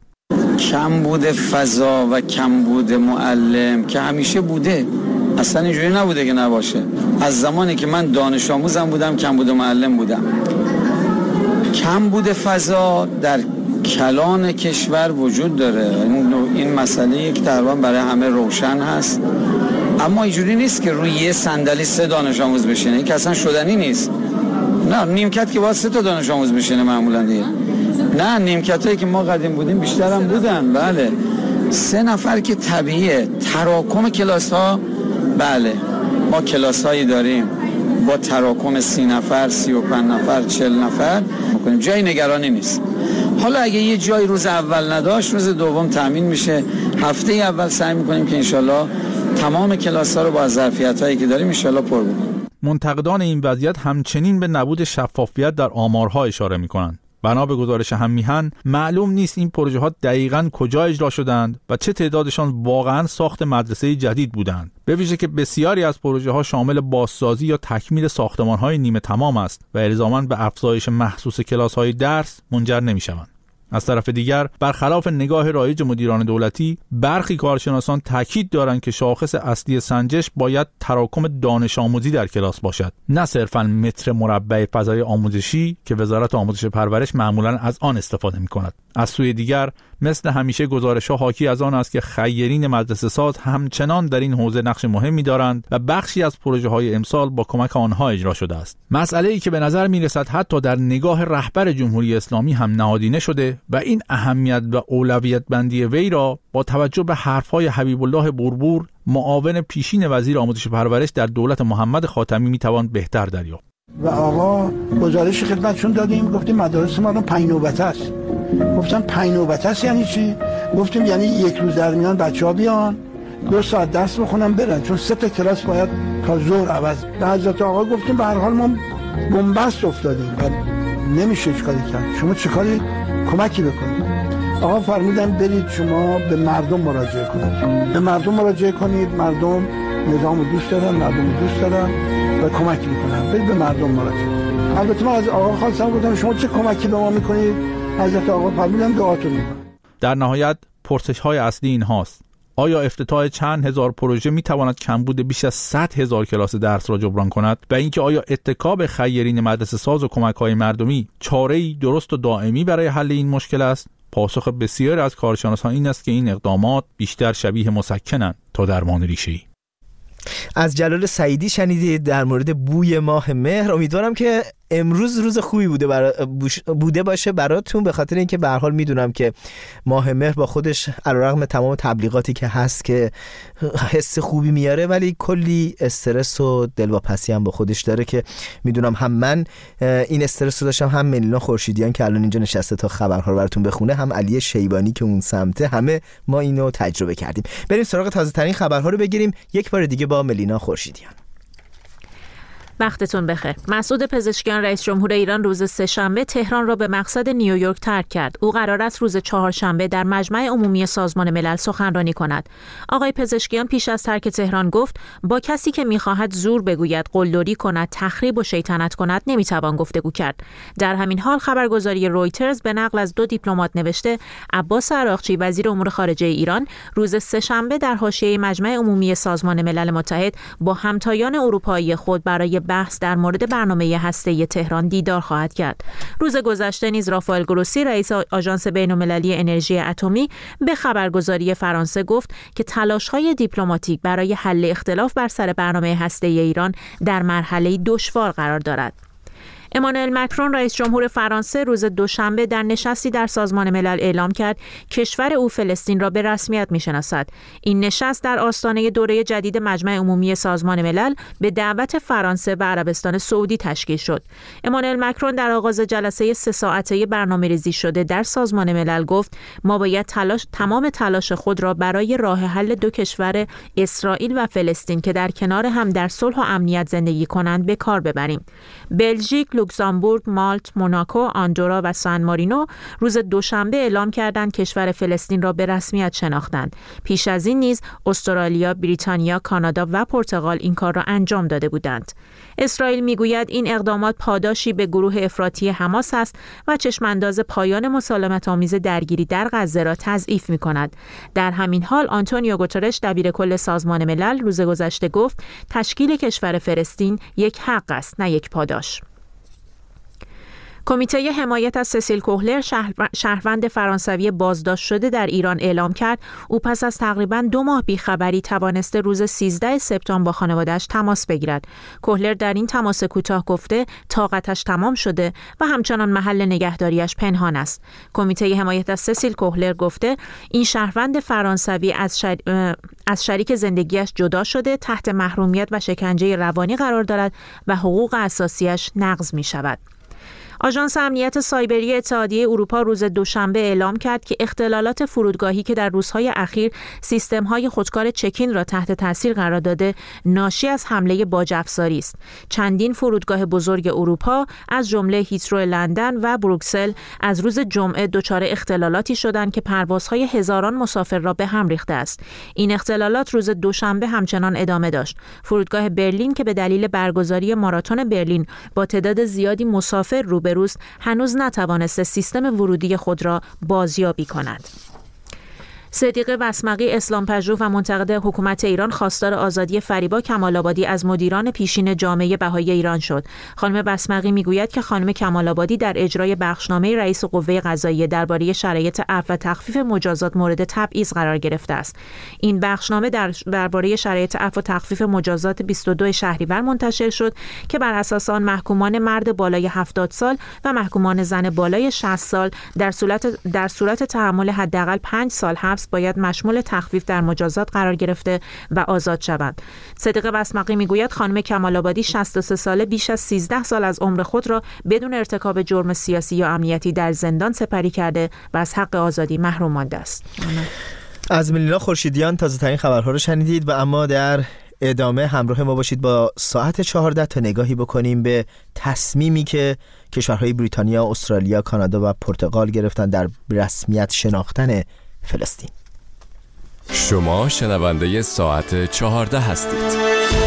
کمبود فضا و کمبود معلم که همیشه بوده، اصلا اینجوری نبوده که نباشه. از زمانی که من دانش آموزم بودم کمبود معلم بودم. کمبود فضا در کلان کشور وجود داره، این مسئله یک تقریبا برای همه روشن هست، اما اینجوری نیست که روی یه صندلی 3 دانش آموز بشینه، این که اصلا شدنی نیست. نه نیمکت که باید 3 تا دانش آموز بشینه معمولا دیگه. نه نیمکتایی که ما قدیم بودیم بیشتر هم بودن، بله 3 نفر که طبیعیه. تراکم کلاس ها، بله ما کلاس هایی داریم با تراکم 30 نفر 35 نفر 40 نفر میکنیم، جای نگرانی نیست. حالا اگه یه جای روز اول نداشت روز دوم تامین میشه. هفته اول سعی میکنیم که انشالله تمام کلاس ها رو با ظرفیت هایی که داریم انشالله پر بکنیم. منتقدان این وضعیت همچنین به نبود شفافیت در آمارها اشاره میکنند. بنا به گزارش هم‌میهن معلوم نیست این پروژه ها دقیقاً کجا اجرا شدند و چه تعدادشان واقعاً ساخت مدرسه جدید بودند، به ویژه که بسیاری از پروژه ها شامل بازسازی یا تکمیل ساختمان های نیمه تمام است و الزاماً به افزایش محسوس کلاس های درس منجر نمی‌شوند. از طرف دیگر برخلاف نگاه رایج مدیران دولتی، برخی کارشناسان تاکید دارند که شاخص اصلی سنجش باید تراکم دانش آموزی در کلاس باشد، نه صرفاً متر مربع فضای آموزشی که وزارت آموزش و پرورش معمولاً از آن استفاده می‌کند. از سوی دیگر مثل همیشه گزارش‌ها حاکی از آن است که خیرین مدرسه ساز همچنان در این حوزه نقش مهمی دارند و بخشی از پروژه‌های امسال با کمک آنها اجرا شده است. مسئله‌ای که به نظر می‌رسد حتی در نگاه رهبر جمهوری اسلامی هم نهادینه شده و این اهمیت و اولویت بندی وی را با توجه به حرف‌های حبیب الله بربور، معاون پیشین وزیر آموزش و پرورش در دولت محمد خاتمی می‌توان بهتر دریافت. و آقا گزارش خدمتشون دادیم، گفتیم مدارس ما 5 نوبته است. گفتم 5 نوبته است یعنی چی؟ گفتیم یعنی 1 روز در میان بچه‌ها بیان 2 ساعت درس بخونن برن، چون 3 تا کلاس باید تا ظهر عوض. به حضرت آقا گفتیم به هر حال ما بنبست افتادیم و نمیشه چیکاری کرد، شما چیکاری کمکی بکنید. آقا فرمودن برید شما به مردم مراجعه کنید، به مردم مراجعه کنید، مردم نظام رو دوست دارن، مردم رو دوست دارن و کمک میکنن، برید به مردم مراجعه. البته من از آقا خواستم گفتم شما چه کمکی به ما میکنید؟ حضرت آقا فرمودن دعاتون میکنم. در نهایت پرسش‌های اصلی این هاست: آیا افتتاح چند هزار پروژه میتواند کمبود بیش از 100,000 کلاس درس را جبران کند؟ و اینکه آیا اتکا به خیرین مدرسه ساز و کمک‌های مردمی چاره‌ای درست و دائمی برای حل این مشکل است؟ پاسخ بسیاری از کارشناسان این است که این اقدامات بیشتر شبیه مسکنند تا درمان ریشه‌ای. از جلال سعیدی شنیدید در مورد بوی ماه مهر. امیدوارم که امروز روز خوبی بوده باشه براتون، به خاطر اینکه به هر حال میدونم که ماه مهر با خودش علیرغم تمام تبلیغاتی که هست که حس خوبی میاره، ولی کلی استرس و دلواپسی هم با خودش داره که میدونم هم من این استرس رو داشتم، هم ملینا خورشیدیان که الان اینجا نشسته تا خبرها رو براتون بخونه، هم علی شیبانی که اون سمته، همه ما اینو تجربه کردیم. بریم سراغ تازه ترین خبرها رو بگیریم یک بار دیگه با ملینا خورشیدیان. وقتتون بخیر. مسعود پزشکیان رئیس جمهور ایران روز سه‌شنبه تهران را به مقصد نیویورک ترک کرد. او قرار است روز چهارشنبه در مجمع عمومی سازمان ملل سخنرانی کند. آقای پزشکیان پیش از ترک تهران گفت با کسی که می‌خواهد زور بگوید، قلدری کند، تخریب و شیطنت کند نمی‌توان گفتگو کرد. در همین حال خبرگزاری رویترز به نقل از 2 دیپلمات نوشته عباس عراقچی وزیر امور خارجه ایران روز سه‌شنبه در حاشیه مجمع عمومی سازمان ملل متحد با همتایان اروپایی خود برای بحث در مورد برنامه هسته‌ای تهران دیدار خواهد کرد. روز گذشته نیز رافائل گروسی رئیس آژانس بین‌المللی انرژی اتمی به خبرگزاری فرانسه گفت که تلاش‌های دیپلماتیک برای حل اختلاف بر سر برنامه هسته‌ای ایران در مرحله دشوار قرار دارد. امانوئل مکرون رئیس جمهور فرانسه روز دوشنبه در نشستی در سازمان ملل اعلام کرد کشور او فلسطین را به رسمیت می‌شناسد. این نشست در آستانه دوره جدید مجمع عمومی سازمان ملل به دعوت فرانسه و عربستان سعودی تشکیل شد. امانوئل مکرون در آغاز جلسه 3 ساعته برنامه‌ریزی شده در سازمان ملل گفت ما باید تمام تلاش خود را برای راه حل 2 کشور اسرائیل و فلسطین که در کنار هم در صلح و امنیت زندگی کنند به کار ببریم. بلژیک، لوکزامبورگ، مالت، موناکو، آندورا و سان مارینو روز دوشنبه اعلام کردند کشور فلسطین را به رسمیت شناختند. پیش از این نیز استرالیا، بریتانیا، کانادا و پرتغال این کار را انجام داده بودند. اسرائیل میگوید این اقدامات پاداشی به گروه افراطی حماس است و چشمانداز پایان مسالمت‌آمیز درگیری در غزه را تضعیف می‌کند. در همین حال آنتونیو گوترش دبیرکل سازمان ملل روز گذشته گفت تشکیل کشور فلسطین یک حق است نه یک پاداش. کمیته حمایت از سسیل کوهلر شهروند فرانسوی بازداشت شده در ایران اعلام کرد او پس از تقریباً 2 ماه بیخبری توانسته روز 13 سپتامبر با خانواده‌اش تماس بگیرد. کوهلر در این تماس کوتاه گفته طاقتش تمام شده و همچنان محل نگهداریش پنهان است. کمیته حمایت از سسیل کوهلر گفته این شهروند فرانسوی از شریک زندگیش جدا شده، تحت محرومیت و شکنجه روانی قرار دارد و حقوق اساسیش نقض می شود. آژانس امنیت سایبری اتحادیه اروپا روز دوشنبه اعلام کرد که اختلالات فرودگاهی که در روزهای اخیر سیستم‌های خودکار چکین را تحت تاثیر قرار داده ناشی از حمله باج‌افزاری است. چندین فرودگاه بزرگ اروپا از جمله هیترو لندن و بروکسل از روز جمعه دچار اختلالاتی شدند که پروازهای هزاران مسافر را به هم ریخته است. این اختلالات روز دوشنبه همچنان ادامه داشت. فرودگاه برلین که به دلیل برگزاری ماراتون برلین با تعداد زیادی مسافر روبروست هنوز نتوانسته سیستم ورودی خود را بازیابی کند. صدیقه وسمقی اسلام‌پژوه و منتقد حکومت ایران خواستار آزادی فریبا کمال‌آبادی از مدیران پیشین جامعه بهایی ایران شد. خانم وسمقی میگوید که خانم کمال‌آبادی در اجرای بخشنامه رئیس قوه قضاییه درباره شرایط عفو و تخفیف مجازات مورد تبعیض قرار گرفته است. این بخشنامه درباره شرایط عفو و تخفیف مجازات 22 شهریور منتشر شد که بر اساس آن محکومان مرد بالای 70 سال و محکومان زن بالای 60 سال در صورت تحمل حداقل 5 سال حبس باید مشمول تخفیف در مجازات قرار گرفته و آزاد شوند. صدیقه وسمقی میگوید خانم کمال‌آبادی 63 ساله بیش از 13 سال از عمر خود را بدون ارتکاب جرم سیاسی یا امنیتی در زندان سپری کرده و از حق آزادی محروم مانده است. از ملینا خورشیدیان تازه ترین خبرها رو شنیدید و اما در ادامه همراه ما باشید با ساعت 14 تا نگاهی بکنیم به تصمیمی که کشورهای بریتانیا، استرالیا، کانادا و پرتغال گرفتن در رسمیت شناختن فلسطین. شما شنونده ساعت 14 هستید.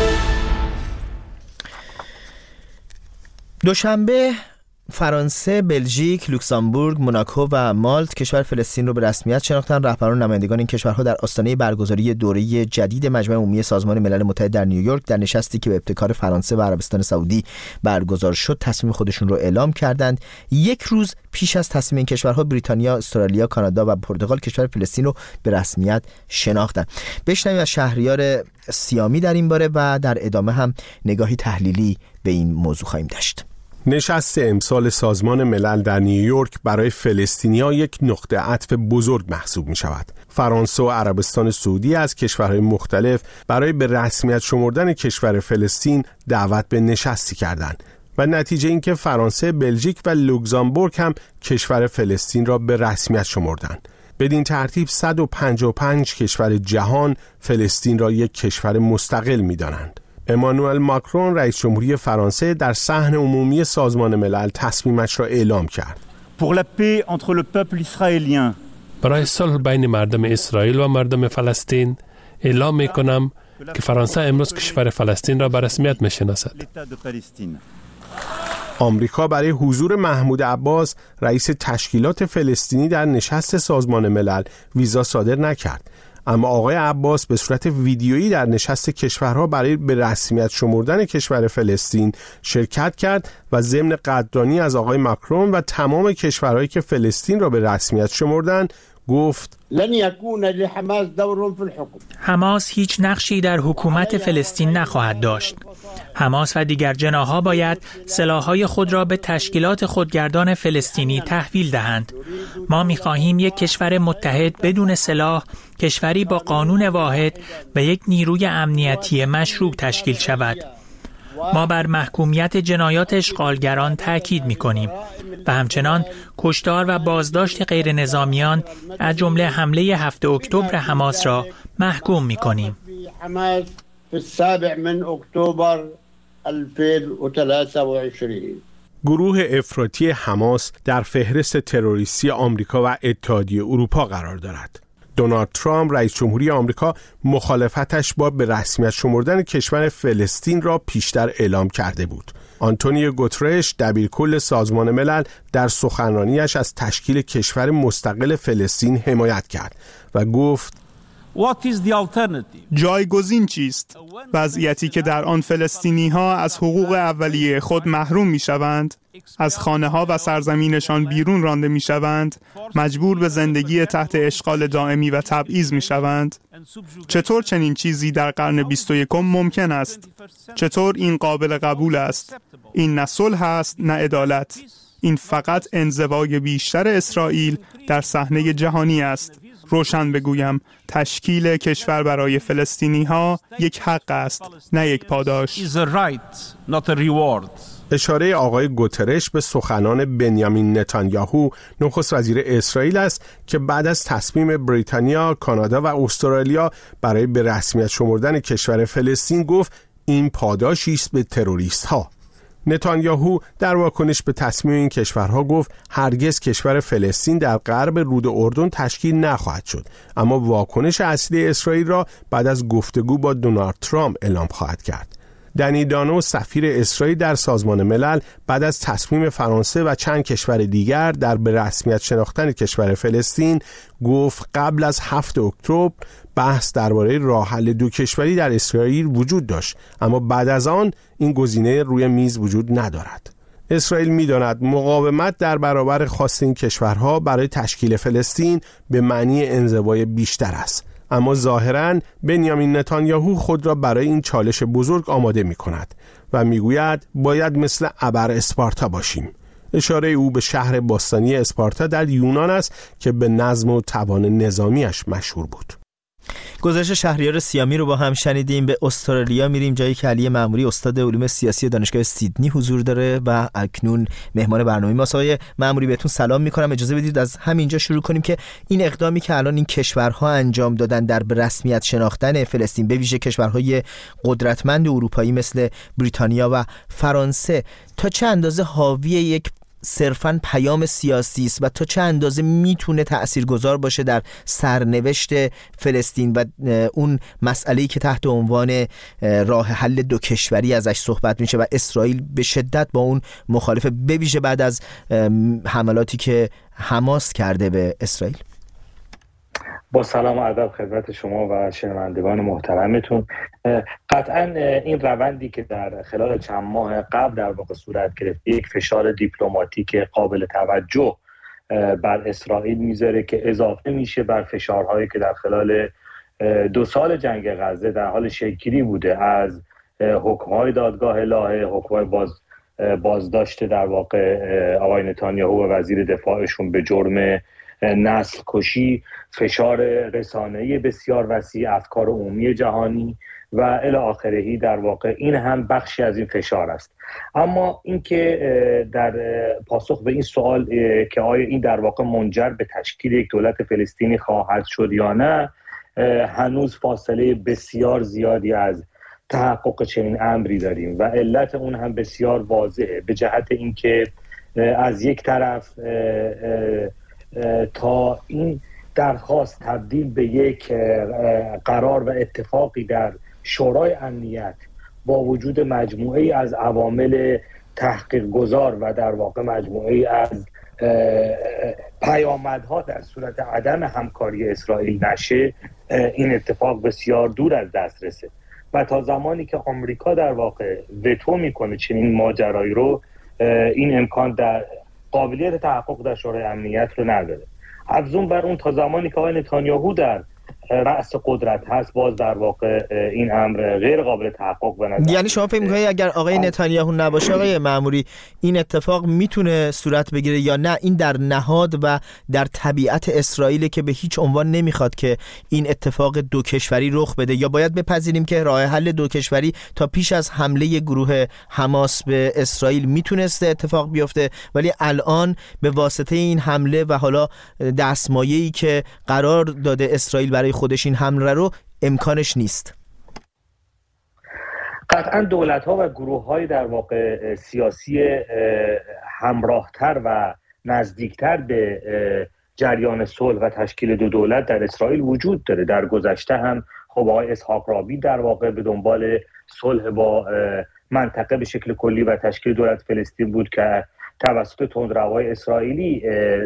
دوشنبه فرانسه، بلژیک، لوکزامبورگ، موناکو و مالت کشور فلسطین رو به رسمیت شناختن. رهبران نمایندگان این کشورها در آستانه برگزاری دوره جدید مجمع عمومی سازمان ملل متحد در نیویورک در نشستی که به ابتکار فرانسه و عربستان سعودی برگزار شد تصمیم خودشون رو اعلام کردند. یک روز پیش از تصمیم این کشورها بریتانیا، استرالیا، کانادا و پرتغال کشور فلسطین رو به رسمیت شناختند. بشنویم از شهریار سیامی در این باره و در ادامه هم نگاهی تحلیلی به این موضوع خواهیم داشت. نشست امسال سازمان ملل در نیویورک برای فلسطینی‌ها یک نقطه عطف بزرگ محسوب می شود. فرانسه و عربستان سعودی از کشورهای مختلف برای به رسمیت شمردن کشور فلسطین دعوت به نشستی کردند و نتیجه این که فرانسه، بلژیک و لوکزامبورگ هم کشور فلسطین را به رسمیت شمردند. بدین ترتیب 155 کشور جهان فلسطین را یک کشور مستقل می دانند. امانوئل ماکرون رئیس جمهوری فرانسه در صحن عمومی سازمان ملل تصمیمش را اعلام کرد. برای صلح بین مردم اسرائیل و مردم فلسطین اعلام می‌کنم که فرانسه امروز کشور فلسطین را به رسمیت می‌شناسد. آمریکا برای حضور محمود عباس رئیس تشکیلات فلسطینی در نشست سازمان ملل ویزا صادر نکرد. اما آقای عباس به صورت ویدیویی در نشست کشورها برای به رسمیت شمردن کشور فلسطین شرکت کرد و ضمن قدردانی از آقای ماکرون و تمام کشورهایی که فلسطین را به رسمیت شمردند گفت لن يكون لحماس دور في الحكم. حماس هیچ نقشی در حکومت فلسطین نخواهد داشت. حماس و دیگر جناح‌ها باید سلاح‌های خود را به تشکیلات خودگردان فلسطینی تحویل دهند. ما می‌خواهیم یک کشور متحد بدون سلاح، کشوری با قانون واحد و یک نیروی امنیتی مشروع تشکیل شود. ما بر محکومیت جنایات اشغالگران تاکید می‌کنیم و همچنان کشتار و بازداشت غیر نظامیان از جمله حمله 7 اکتبر حماس را محکوم می‌کنیم. گروه افراطی حماس در فهرست تروریستی آمریکا و اتحادیه اروپا قرار دارد. دونالد ترامپ رئیس جمهوری آمریکا مخالفتش با به رسمیت شمردن کشور فلسطین را پیشتر اعلام کرده بود. آنتونیو گوترش دبیرکل سازمان ملل در سخنرانیش از تشکیل کشور مستقل فلسطین حمایت کرد و گفت جایگزین چیست؟ وضعیتی که در آن فلسطینی ها از حقوق اولیه خود محروم می شوند، از خانه ها و سرزمینشان بیرون رانده می شوند، مجبور به زندگی تحت اشغال دائمی و تبعیض می شوند. چطور چنین چیزی در قرن 21 ممکن است؟ چطور این قابل قبول است؟ این نه صلح است نه عدالت. این فقط انزوای بیشتر اسرائیل در صحنه جهانی است. روشن بگویم تشکیل کشور برای فلسطینی ها یک حق است نه یک پاداش. اشاره آقای گوترش به سخنان بنیامین نتانیاهو نخست وزیر اسرائیل است که بعد از تصمیم بریتانیا، کانادا و استرالیا برای به رسمیت شمردن کشور فلسطین گفت این پاداشی است به تروریست ها. نتانیاهو در واکنش به تصمیم این کشورها گفت هرگز کشور فلسطین در غرب رود اردن تشکیل نخواهد شد، اما واکنش اصلی اسرائیل را بعد از گفتگو با دونالد ترامپ اعلام خواهد کرد. دنی دانو سفیر اسرائیل در سازمان ملل بعد از تصمیم فرانسه و چند کشور دیگر در به رسمیت شناختن کشور فلسطین گفت قبل از 7 اکتبر بحث درباره راه حل دو کشوری در اسرائیل وجود داشت، اما بعد از آن این گزینه روی میز وجود ندارد. اسرائیل می‌داند مقاومت در برابر خواست این کشورها برای تشکیل فلسطین به معنی انزوای بیشتر است، اما ظاهراً بنیامین نتانیاهو خود را برای این چالش بزرگ آماده می‌کند و می‌گوید باید مثل ابر اسپارتا باشیم. اشاره او به شهر باستانی اسپارتا در یونان است که به نظم و توان نظامیش مشهور بود. گزارش شهریار سیامی رو با هم شنیدیم. به استرالیا میریم، جایی که علی مأموری استاد علوم سیاسی دانشگاه سیدنی حضور داره و اکنون مهمان برنامه ماست. آقای مأموری بهتون سلام میکنم. اجازه بدید از همینجا شروع کنیم که این اقدامی که الان این کشورها انجام دادن در به رسمیت شناختن فلسطین، به ویژه کشورهای قدرتمند اروپایی مثل بریتانیا و فرانسه، تا چه اندازه حاوی یک صرفاً پیام سیاسی است و تا چه اندازه میتونه تأثیرگذار باشه در سرنوشت فلسطین و اون مسئله‌ای که تحت عنوان راه حل دو کشوری ازش صحبت میشه و اسرائیل به شدت با اون مخالفه، به ویژه بعد از حملاتی که حماس کرده به اسرائیل. با سلام و ادب خدمت شما و شنوندگان محترمتون. قطعا این روندی که در خلال چند ماه قبل در واقع صورت گرفت، یک فشار دیپلماتیک قابل توجه بر اسرائیل میذاره که اضافه میشه بر فشارهایی که در خلال 2 سال جنگ غزه در حال شکل‌گیری بوده، از حکم‌های دادگاه لاهه، حکم‌های بازداشت در واقع آقای نتانیاهو و وزیر دفاعشون به جرم نسل کشی، فشار رسانه‌ای بسیار وسیع، افکار عمومی جهانی و الی آخره‌ای. در واقع این هم بخشی از این فشار است. اما اینکه در پاسخ به این سوال که آیا این در واقع منجر به تشکیل یک دولت فلسطینی خواهد شد یا نه، هنوز فاصله بسیار زیادی از تحقق چنین امری داریم و علت اون هم بسیار واضحه، به جهت اینکه از یک طرف تا این درخواست تبدیل به یک قرار و اتفاقی در شورای امنیت با وجود مجموعه‌ای از عوامل تحقیق گذار و در واقع مجموعه‌ای از پیامدها در صورت عدم همکاری اسرائیل نشه، این اتفاق بسیار دور از دسترسه و تا زمانی که آمریکا در واقع وتو میکنه چنین ماجرایی رو، این امکان در قابلیت تحقق در شورای امنیت رو نداره. افزون بر اون، تا زمانی که آقای نتانیاهو در رأس قدرت هست، باز در واقع این امر غیر قابل تحقق به نظر. یعنی شما فکر می‌کنید اگر آقای نتانیاهو نباشه آقای مأموری، این اتفاق میتونه صورت بگیره یا نه این در نهاد و در طبیعت اسرائیل که به هیچ عنوان نمیخواد که این اتفاق دو کشوری رخ بده، یا باید بپذیریم که راه حل دو کشوری تا پیش از حمله گروه حماس به اسرائیل میتونسته اتفاق بیفته، ولی الان به واسطه این حمله و حالا دستمایه‌ای که قرار داده اسرائیل برای خودش این حمله رو، امکانش نیست؟ قطعا دولت‌ها و گروه‌های در واقع سیاسی همراهتر و نزدیکتر به جریان صلح و تشکیل دو دولت در اسرائیل وجود داره. در گذشته هم خب آقای اسحاق رابین در واقع به دنبال صلح با منطقه به شکل کلی و تشکیل دولت فلسطین بود که توسط تندروهای اسرائیلی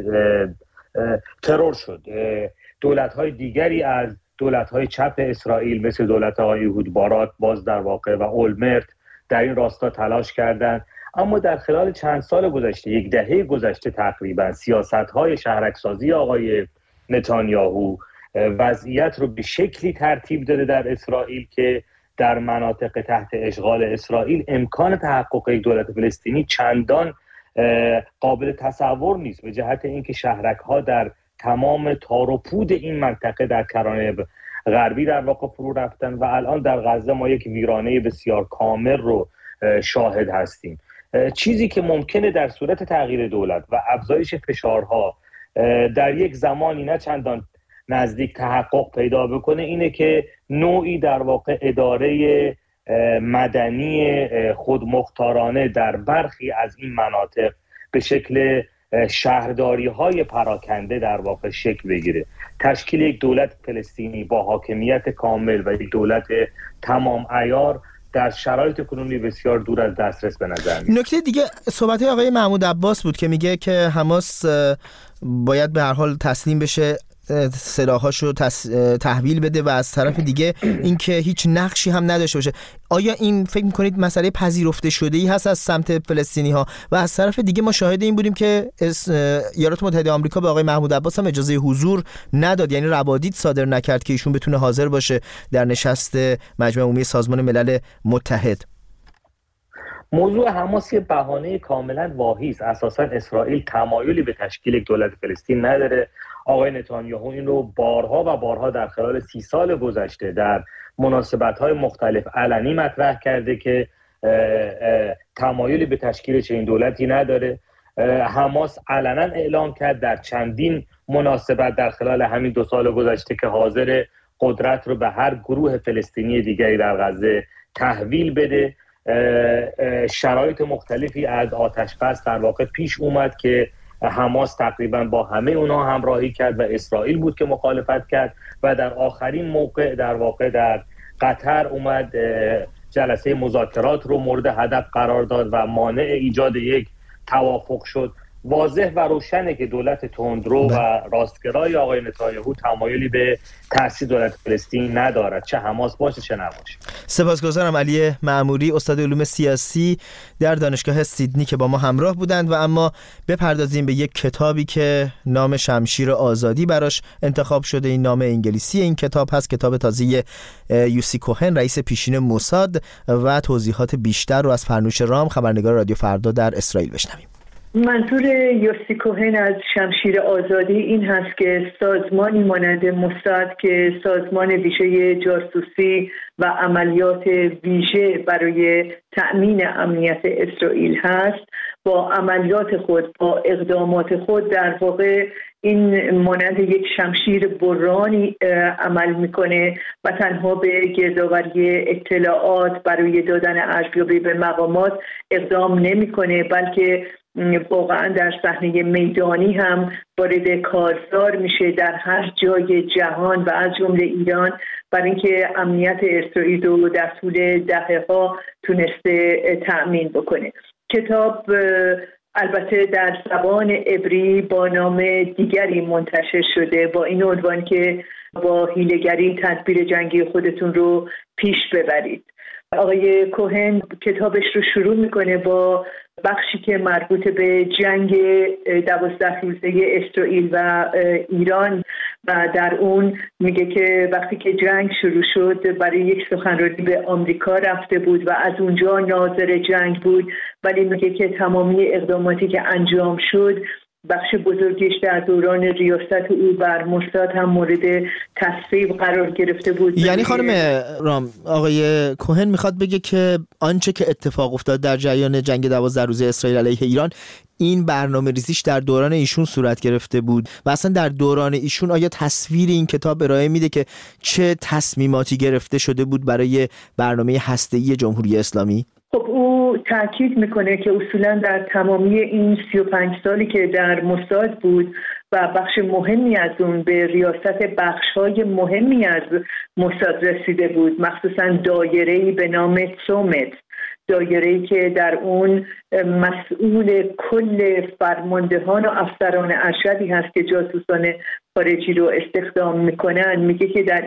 ترور شد. دولت‌های دیگری از دولت‌های چپ اسرائیل مثل دولت آقای اهود بارات باز در واقع و اولمرت در این راستا تلاش کردند، اما در خلال چند سال گذشته، 10 دهه گذشته تقریبا، سیاست‌های شهرک‌سازی آقای نتانیاهو وضعیت رو به شکلی ترتیب داده در اسرائیل که در مناطق تحت اشغال اسرائیل امکان تحقق یک دولت فلسطینی چندان قابل تصور نیست، به جهت اینکه شهرک‌ها در تمام تار و پود این منطقه در کرانه غربی در واقع فرو رفتن و الان در غزه ما یک ویرانه بسیار کامل رو شاهد هستیم. چیزی که ممکنه در صورت تغییر دولت و افزایش فشارها در یک زمانی نه چندان نزدیک تحقق پیدا بکنه اینه که نوعی در واقع اداره مدنی خودمختارانه در برخی از این مناطق به شکل شهرداری‌های پراکنده در واقع شکل بگیره. تشکیل یک دولت فلسطینی با حاکمیت کامل و یک دولت تمام عیار در شرایط کنونی بسیار دور از دسترس به نظر میاد. نکته دیگه صحبت آقای محمود عباس بود که میگه که حماس باید به هر حال تسلیم بشه، سلاحاشو تحویل بده و از طرف دیگه اینکه هیچ نقشی هم نداشته باشه. آیا این فکر میکنید مسئله پذیرفته شده‌ای هست از سمت فلسطینی‌ها؟ و از طرف دیگه ما شاهد این بودیم که ایالات متحده آمریکا به آقای محمود عباس هم اجازه حضور نداد، یعنی روادید صادر نکرد که ایشون بتونه حاضر باشه در نشست مجمع عمومی سازمان ملل متحد. موضوع حماس یه بهانه کاملا واهی است. اساساً اسرائیل تمایلی به تشکیل یک دولت فلسطین نداره. آقای نتانیاهو این رو بارها و بارها در خلال 30 سال گذشته در مناسبت‌های مختلف علنی مطرح کرده که تمایلی به تشکیل چنین دولتی نداره. حماس علنا اعلام کرد در چندین مناسبت در خلال همین 2 سال گذشته که حاضر قدرت رو به هر گروه فلسطینی دیگری در غزه تحویل بده. شرایط مختلفی از آتش‌بس در واقع پیش اومد که حماس تقریبا با همه اونها همراهی کرد و اسرائیل بود که مخالفت کرد و در آخرین موقع در واقع در قطر اومد جلسه مذاکرات رو مورد هدف قرار داد و مانع ایجاد یک توافق شد. واضح و روشنه که دولت تندرو و راستگرای آقای نتانیاهو تمایلی به تأسیس دولت فلسطین ندارد، چه حماس باشه چه نباشه. سپاسگزارم علی معموری، استاد علوم سیاسی در دانشگاه سیدنی که با ما همراه بودند. و اما بپردازیم به یک کتابی که نام شمشیر آزادی براش انتخاب شده. این نام انگلیسی این کتاب هست، کتاب تازه یوسی کوهن، رئیس پیشین موساد، و توضیحات بیشتر رو از فرنوش رام، خبرنگار رادیو فردا در اسرائیل بشنویم. منظور یوسی کوهن از شمشیر آزادی این هست که سازمانی مانند موساد که سازمان ویژه جاسوسی و عملیات ویژه برای تأمین امنیت اسرائیل هست، با عملیات خود، با اقدامات خود در واقع این مانند یک شمشیر برانی عمل میکنه و تنها به گردآوری اطلاعات برای دادن ارزیابی به مقامات اقدام نمیکنه، بلکه واقعا در صحنه میدانی هم وارد کارزار میشه در هر جای جهان و از جمله ایران، برای اینکه امنیت اسرائیل رو در طول دهه‌ها تونسته تأمین بکنه. کتاب البته در زبان عبری با نام دیگری منتشر شده با این عنوان که با حیله‌گری تدبیر جنگی خودتون رو پیش ببرید. آقای کوهن کتابش رو شروع میکنه با بخشی که مربوط به جنگ 12 روزه اسرائیل و ایران و در اون میگه که وقتی که جنگ شروع شد برای یک سخنرانی به آمریکا رفته بود و از اونجا ناظر جنگ بود، ولی میگه که تمامی اقداماتی که انجام شد بخش بزرگیش در دوران ریاست او بر موساد هم مورد تصویب قرار گرفته بود. یعنی خانم رام، آقای کوهن میخواد بگه که آنچه که اتفاق افتاد در جریان جنگ 12 روزه اسرائیل علیه ایران، این برنامه ریزیش در دوران ایشون صورت گرفته بود و اصلا در دوران ایشون آیا تصویر این کتاب ارائه میده که چه تصمیماتی گرفته شده بود برای برنامه هسته‌ای جمهوری اسلامی؟ خب او تاکید میکنه که اصولا در تمامی این 35 سالی که در موساد بود و بخش مهمی از اون به ریاست بخش‌های مهمی از موساد رسیده بود، مخصوصا دایره‌ای به نام سومت، دایره‌ای که در اون مسئول کل فرماندهان و افسران ارشدی هست که جاسوسان خارجی رو استخدام میکنن. میگه که در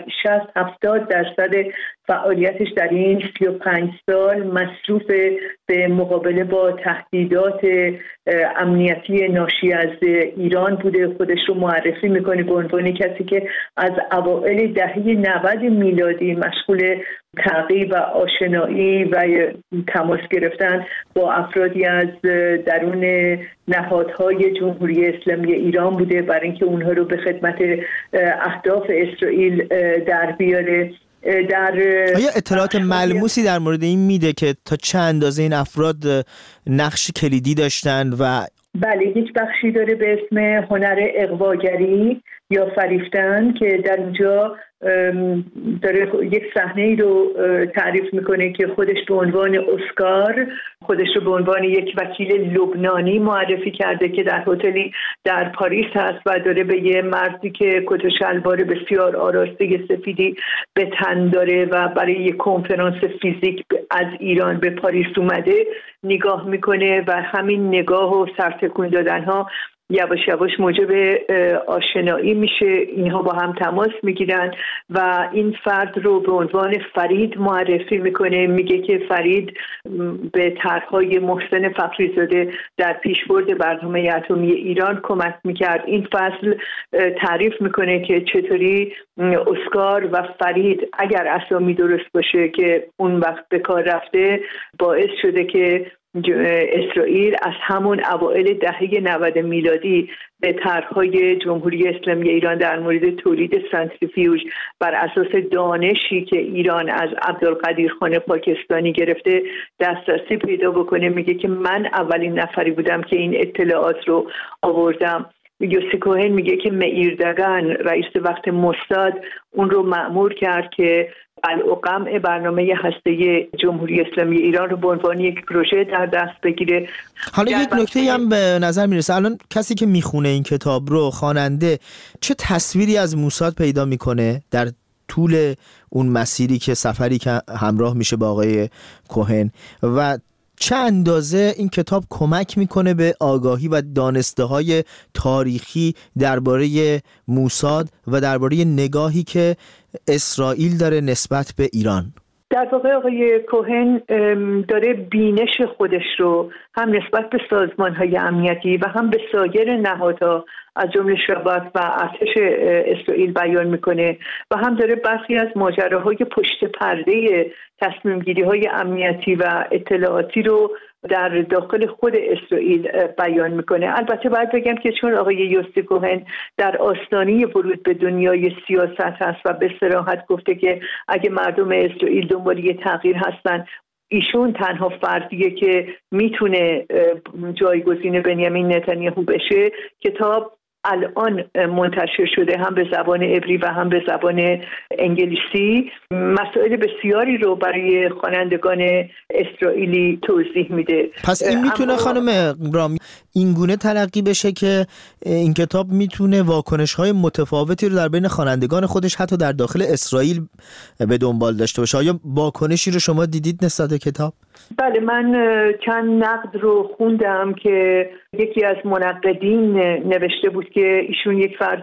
60-70% فعالیتش در این 35 سال مصروف به مقابله با تهدیدات امنیتی ناشی از ایران بوده. خودش رو معرفی میکنه به عنوان کسی که از اوائل دهه 90 میلادی مشغول تعقیب و آشنایی و تماس گرفتن با افرادی از درون نهادهای جمهوری اسلامی ایران بوده برای اینکه اونها رو به خدمت اهداف اسرائیل در بیاره. آیا اطلاعات ملموسی در مورد این میده که تا چه اندازه این افراد نقش کلیدی داشتن؟ و بله، یک بخشی داره به اسم هنر اغواگری یا فریفتن که در اونجا داره یک صحنه ای رو تعریف میکنه که خودش به عنوان اسکار خودش رو به عنوان یک وکیل لبنانی معرفی کرده که در هتلی در پاریس هست و داره به یه مردی که کت و شلوار بسیار آراسته سفیدی به تن داره و برای یک کنفرانس فیزیک از ایران به پاریس اومده نگاه میکنه و همین نگاه و سرتکون دادن ها یواش یواش موجب آشنایی میشه. اینها با هم تماس میگیرن و این فرد رو به عنوان فرید معرفی میکنه. میگه که فرید به طرحهای محسن فخریزاده در پیشبرد برنامه اتمی ایران کمک میکرد. این فصل تعریف میکنه که چطوری اسکار و فرید اگر اسامی درست باشه که اون وقت به کار رفته باعث شده که اسرائیل از همون اوایل دهه 90 میلادی به طرح‌های جمهوری اسلامی ایران در مورد تولید سانتریفیوژ بر اساس دانشی که ایران از عبدالقدیر خان پاکستانی گرفته دسترسی پیدا بکنه. میگه که من اولین نفری بودم که این اطلاعات رو آوردم. یوسی کوهن میگه که مئیر دگن رئیس وقت موساد اون رو مأمور کرد که قلع و قمع برنامه هسته‌ای جمهوری اسلامی ایران رو به عنوان یک پروژه در دست بگیره. حالا یک نکته هم به نظر میرسه، الان کسی که میخونه این کتاب رو، خواننده، چه تصویری از موساد پیدا میکنه در طول اون مسیری که سفری که همراه میشه با آقای کوهن و چه اندازه این کتاب کمک میکنه به آگاهی و دانسته‌های تاریخی درباره موساد و درباره نگاهی که اسرائیل داره نسبت به ایران؟ در واقع آقای کوهن داره بینش خودش رو هم نسبت به سازمان‌های امنیتی و هم به سایر نهادها از جمله شباک و ارتش اسرائیل بیان میکنه و هم داره برخی از ماجراهای پشت پرده تصمیم گیری های امنیتی و اطلاعاتی رو در داخل خود اسرائیل بیان میکنه. البته باید بگم که چون آقای یوسی کوهن در آستانه ورود به دنیای سیاست هست و به صراحت گفته که اگه مردم اسرائیل دنبال یه تغییر هستن، ایشون تنها فردیه که میتونه جایگزین بنیامین نتانیاهو بشه. کتاب الان منتشر شده هم به زبان عبری و هم به زبان انگلیسی. مسائل بسیاری رو برای خوانندگان اسرائیلی توضیح میده. پس این میتونه خانم رام این گونه تلقی بشه که این کتاب میتونه واکنش‌های متفاوتی رو در بین خوانندگان خودش حتی در داخل اسرائیل به دنبال داشته باشه. آیا واکنشی رو شما دیدید نسبت به کتاب؟ بله، من چند نقد رو خوندم که یکی از منقدین نوشته بود که ایشون یک فرد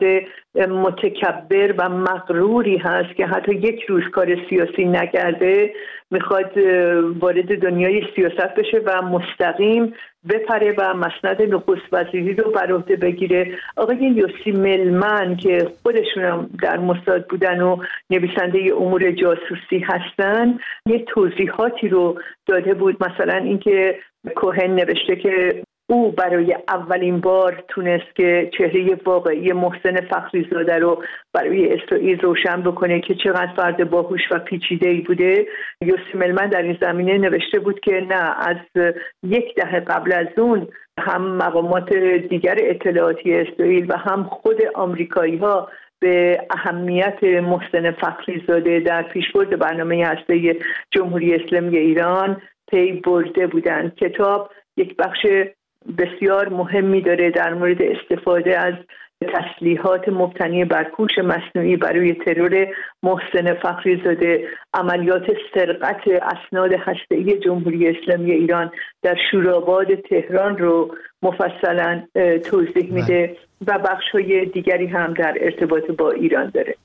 متکبر و مغروری هست که حتی یک روز کار سیاسی نکرده، میخواد وارد دنیای سیاست بشه و مستقیم بپره و مسند نخست وزیری رو بر عهده بگیره. آقای یوسی ملمن که خودشون هم در موساد بودن و نویسنده امور جاسوسی هستن، یه توضیحاتی رو داده بود. مثلا اینکه کوهن نوشته که او برای اولین بار تونست که چهره واقعی محسن فخریزاده رو برای اسرائیل روشن بکنه که چقدر فرد باهوش و پیچیده‌ای بوده. یوسی ملمن در این زمینه نوشته بود که نه، از یک دهه قبل از اون هم مقامات دیگر اطلاعاتی اسرائیل و هم خود آمریکایی‌ها به اهمیت محسن فخریزاده در پیشبرد برنامه هسته‌ای جمهوری اسلامی ایران پی برده بودند. کتاب یک بخش بسیار مهمی داره در مورد استفاده از تسلیحات مبتنی بر هوش مصنوعی برای ترور محسن فخریزاده، عملیات سرقت اسناد هسته‌ای جمهوری اسلامی ایران در شوراباد تهران رو مفصلا توضیح میده و بخش‌های دیگری هم در ارتباط با ایران داره.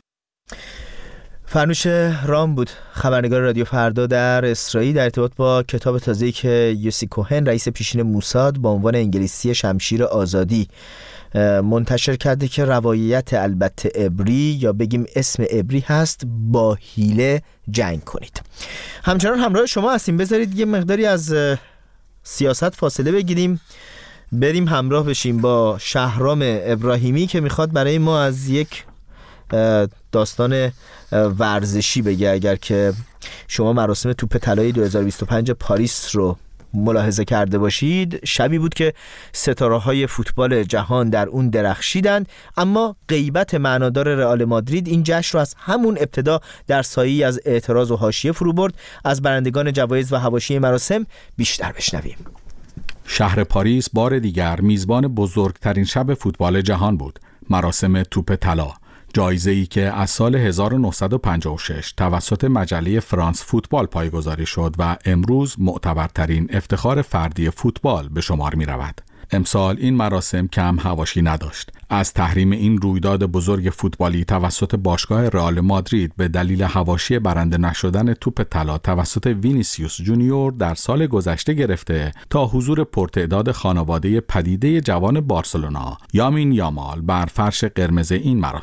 فرنوش رام بود، خبرنگار رادیو فردا در اسرائیل، در ارتباط با کتاب تازه‌ای که یوسی کوهن رئیس پیشین موساد با عنوان انگلیسی شمشیر آزادی منتشر کرده که روایت البته عبری یا بگیم اسم عبری هست، با حیله جنگ کنید. همچنان همراه شما هستیم. بذارید یه مقداری از سیاست فاصله بگیریم، بریم همراه بشیم با شهرام ابراهیمی که میخواد برای ما از یک داستان ورزشی بگه. اگر که شما مراسم توپ طلای 2025 پاریس رو ملاحظه کرده باشید، شبی بود که ستاره‌های فوتبال جهان در اون درخشیدند، اما غیبت معنادار رئال مادرید این جشن رو از همون ابتدا در سایه‌ای از اعتراض و حاشیه فرو برد. از برندگان جوایز و حواشی مراسم بیشتر بشنویم. شهر پاریس بار دیگر میزبان بزرگترین شب فوتبال جهان بود، مراسم توپ طلا، جایزه‌ای که از سال 1956 توسط مجله فرانس فوتبال پایگذاری شد و امروز معتبرترین افتخار فردی فوتبال به شمار می‌رود. امسال این مراسم کم حواشی نداشت. از تحریم این رویداد بزرگ فوتبالی توسط باشگاه رئال مادرید به دلیل حواشی برنده نشدن توپ طلا توسط وینیسیوس جونیور در سال گذشته گرفته تا حضور پرتعداد خانواده پدیده جوان بارسلونا یامین یامال بر فرش قرمز این مراسم.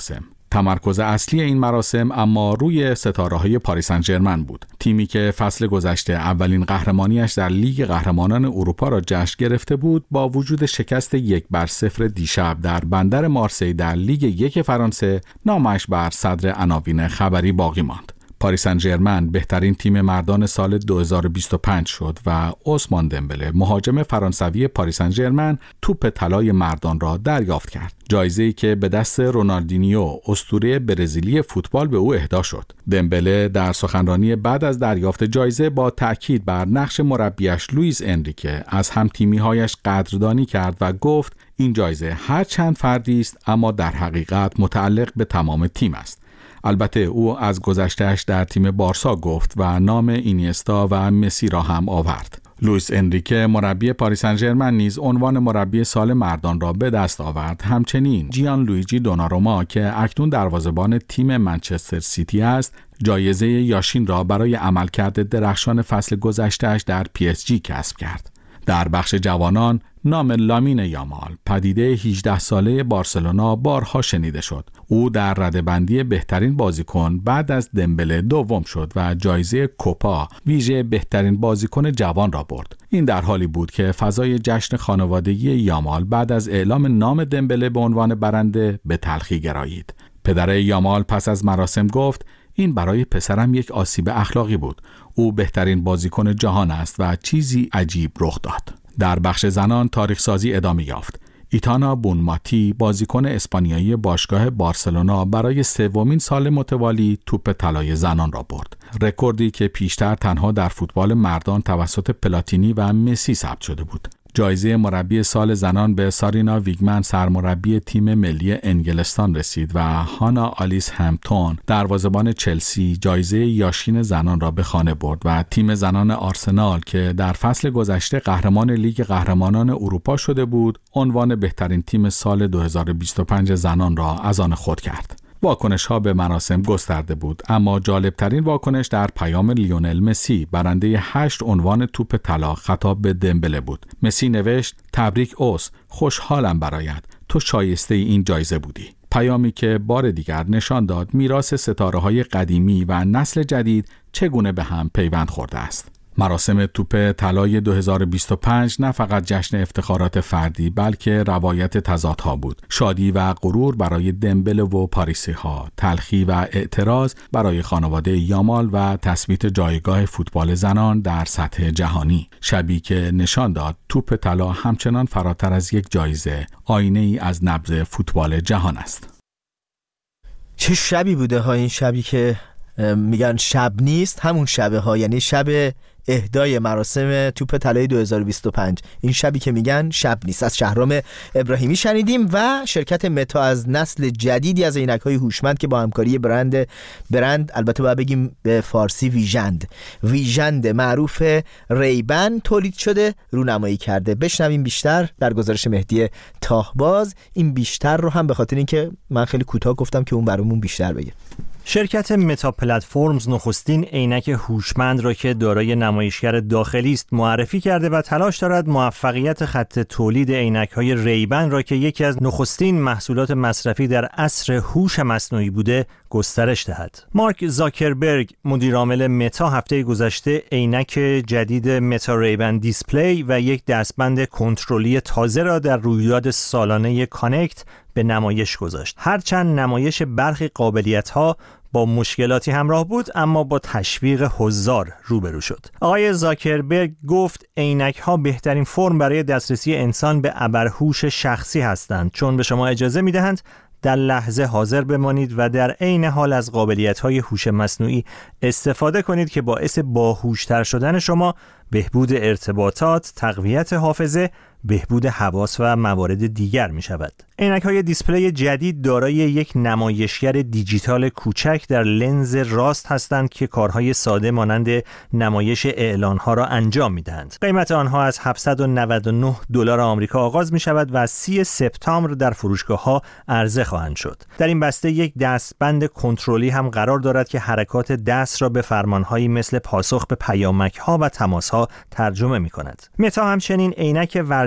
تمرکز اصلی این مراسم اما روی ستاره‌های پاریس سن ژرمن بود. تیمی که فصل گذشته اولین قهرمانیش در لیگ قهرمانان اروپا را جشن گرفته بود، با وجود شکست 1-0 دیشب در بندر مارسی در لیگ 1 فرانسه، نامش بر صدر عناوین خبری باقی ماند. پاریس سن ژرمن بهترین تیم مردان سال 2025 شد و عثمان دمبله، مهاجم فرانسوی پاریس سن ژرمن، توپ طلای مردان را دریافت کرد. جایزه‌ای که به دست رونالدینیو، اسطوره برزیلی فوتبال، به او اهدا شد. دمبله در سخنرانی بعد از دریافت جایزه با تأکید بر نقش مربیش لوئیس انریکه از هم‌تیمی‌هایش قدردانی کرد و گفت این جایزه هر چند فردی است اما در حقیقت متعلق به تمام تیم است. البته او از گذشته‌اش در تیم بارسا گفت و نام اینیستا و مسی را هم آورد. لوئیس انریکه، مربی پاریس سن ژرمن، نیز عنوان مربی سال مردان را به دست آورد. همچنین جیان لویجی دوناروما که اکنون دروازه‌بان تیم منچستر سیتی است، جایزه یاشین را برای عملکرد درخشان فصل گذشته‌اش در PSG کسب کرد. در بخش جوانان، نام لامین یامال، پدیده 18 ساله بارسلونا، بارها شنیده شد. او در رده‌بندی بهترین بازیکن بعد از دمبله دوم شد و جایزه کوپا ویژه بهترین بازیکن جوان را برد. این در حالی بود که فضای جشن خانوادگی یامال بعد از اعلام نام دمبله به عنوان برنده به تلخی گرایید. پدر یامال پس از مراسم گفت این برای پسرم یک آسیب اخلاقی بود. او بهترین بازیکن جهان است و چیزی عجیب رخ داد. در بخش زنان تاریخ سازی ادامه یافت. ایتانا بونماتی، بازیکن اسپانیایی باشگاه بارسلونا، برای سومین سال متوالی توپ طلای زنان را برد. رکوردی که پیشتر تنها در فوتبال مردان توسط پلاتینی و مسی ثبت شده بود. جایزه مربی سال زنان به سارینا ویگمن، سرمربی تیم ملی انگلستان، رسید و هانا آلیس همپتون، دروازه‌بان چلسی، جایزه یاشین زنان را به خانه برد و تیم زنان آرسنال که در فصل گذشته قهرمان لیگ قهرمانان اروپا شده بود، عنوان بهترین تیم سال 2025 زنان را از آن خود کرد. واکنش‌ها به مراسم گسترده بود، اما جالبترین واکنش در پیام لیونل مسی، برنده 8 عنوان توپ طلا، خطاب به دمبله بود. مسی نوشت: تبریک اوس، خوشحالم برایت، تو شایسته این جایزه بودی. پیامی که بار دیگر نشان داد میراث ستاره‌های قدیمی و نسل جدید چگونه به هم پیوند خورده است. مراسم توپ طلای 2025 نه فقط جشن افتخارات فردی بلکه روایت تضادها بود. شادی و غرور برای دمبله و پاریسی‌ها، تلخی و اعتراض برای خانواده یامال و تثبیت جایگاه فوتبال زنان در سطح جهانی. شبی که نشان داد توپ طلا همچنان فراتر از یک جایزه، آینه‌ای از نبض فوتبال جهان است. چه شبی بوده ها این شبی که میگن شب نیست، همون شبه ها، یعنی شب اهدای مراسم توپ طلای 2025. این شبی که میگن شب نیست. از شهرام ابراهیمی شنیدیم و شرکت متا از نسل جدیدی از عینک‌های هوشمند که با همکاری برند البته باید بگیم به فارسی ویژند معروف ریبن تولید شده، رونمایی کرده. بشنویم بیشتر در گزارش مهدی تاهباز. این بیشتر رو هم به خاطر اینکه من خیلی کوتاه گفتم که اون برامون بیشتر بگه. شرکت متا پلتفرمز نخستین عینک هوشمند را که دارای نمایشگر داخلی است معرفی کرده و تلاش دارد موفقیت خط تولید عینک‌های ریبن را که یکی از نخستین محصولات مصرفی در عصر هوش مصنوعی بوده گسترش دهد. مارک زاکربرگ، مدیرعامل متا، هفته گذشته عینک جدید متا ریبن دیسپلی و یک دستبند کنترلی تازه را در رویداد سالانه کانکت به نمایش گذاشت. هرچند نمایش برخی قابلیت‌ها با مشکلاتی همراه بود، اما با تشویق حضار روبرو شد. آقای زاکربرگ گفت عینک‌ها بهترین فرم برای دسترسی انسان به ابرهوش شخصی هستند، چون به شما اجازه می‌دهند در لحظه حاضر بمانید و در عین حال از قابلیت‌های هوش مصنوعی استفاده کنید که باعث باهوش‌تر شدن شما، بهبود ارتباطات، تقویت حافظه، بهبود حواس و موارد دیگر می شود. عینک‌های دیسپلی جدید دارای یک نمایشگر دیجیتال کوچک در لنز راست هستند که کارهای ساده مانند نمایش اعلان‌ها را انجام می‌دهند. قیمت آنها از $799 آمریکا آغاز می شود و 30 سپتامبر در فروشگاه‌ها عرضه خواهند شد. در این بسته یک دستبند کنترلی هم قرار دارد که حرکات دست را به فرمان‌هایی مثل پاسخ به پیامک‌ها و تماس‌ها ترجمه می‌کند. متا همچنین عینک ورزشی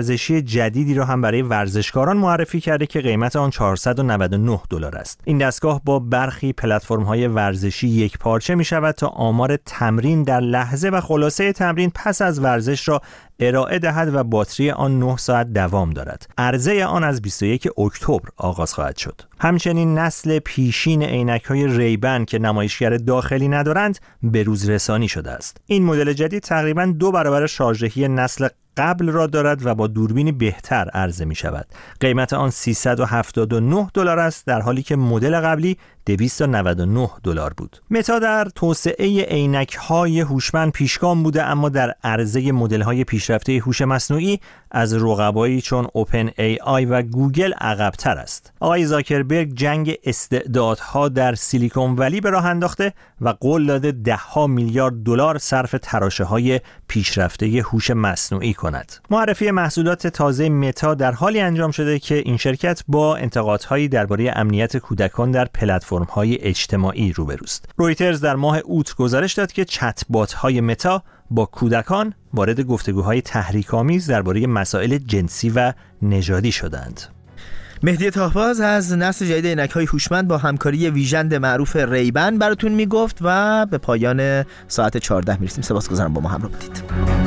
ورزشی جدیدی را هم برای ورزشکاران معرفی کرده که قیمت آن $499 است. این دستگاه با برخی پلتفرم‌های ورزشی یک پارچه می‌شود تا آمار تمرین در لحظه و خلاصه تمرین پس از ورزش را ارائه دهد و باتری آن 9 ساعت دوام دارد. عرضه آن از 21 اکتبر آغاز خواهد شد. همچنین نسل پیشین عینک‌های ریبن که نمایشگر داخلی ندارند به روز رسانی شده است. این مدل جدید تقریباً 2 برابر شارژدهی نسل قبل را دارد و با دوربینی بهتر عرضه می شود. قیمت آن $379 است، در حالی که مدل قبلی $299 بود. متا در توسعه عینک‌های هوشمند پیشگام بوده، اما در عرضه مدل‌های پیشرفته هوش مصنوعی از رقبایی چون اوپن ای آی و گوگل عقب‌تر است. آقای زاکربرگ جنگ استعدادها در سیلیکون ولی به راه انداخته و قول داده $10 میلیارد صرف تراشه‌های پیشرفته هوش مصنوعی کند. معرفی محصولات تازه متا در حالی انجام شده که این شرکت با انتقادهایی درباره امنیت کودکان در پلتفرم‌های اجتماعی روبروست. رویترز در ماه اوت گزارش داد که چت بات‌های متا با کودکان وارد گفتگوهای تحریک‌آمیز درباره مسائل جنسی و نژادی شدند. مهدی تاهباز از نسل جدید عینک‌های هوشمند با همکاری ویژند معروف ریبن براتون میگفت و به پایان ساعت 14 میرسیم. سپاسگزارم با ما همراه بودید.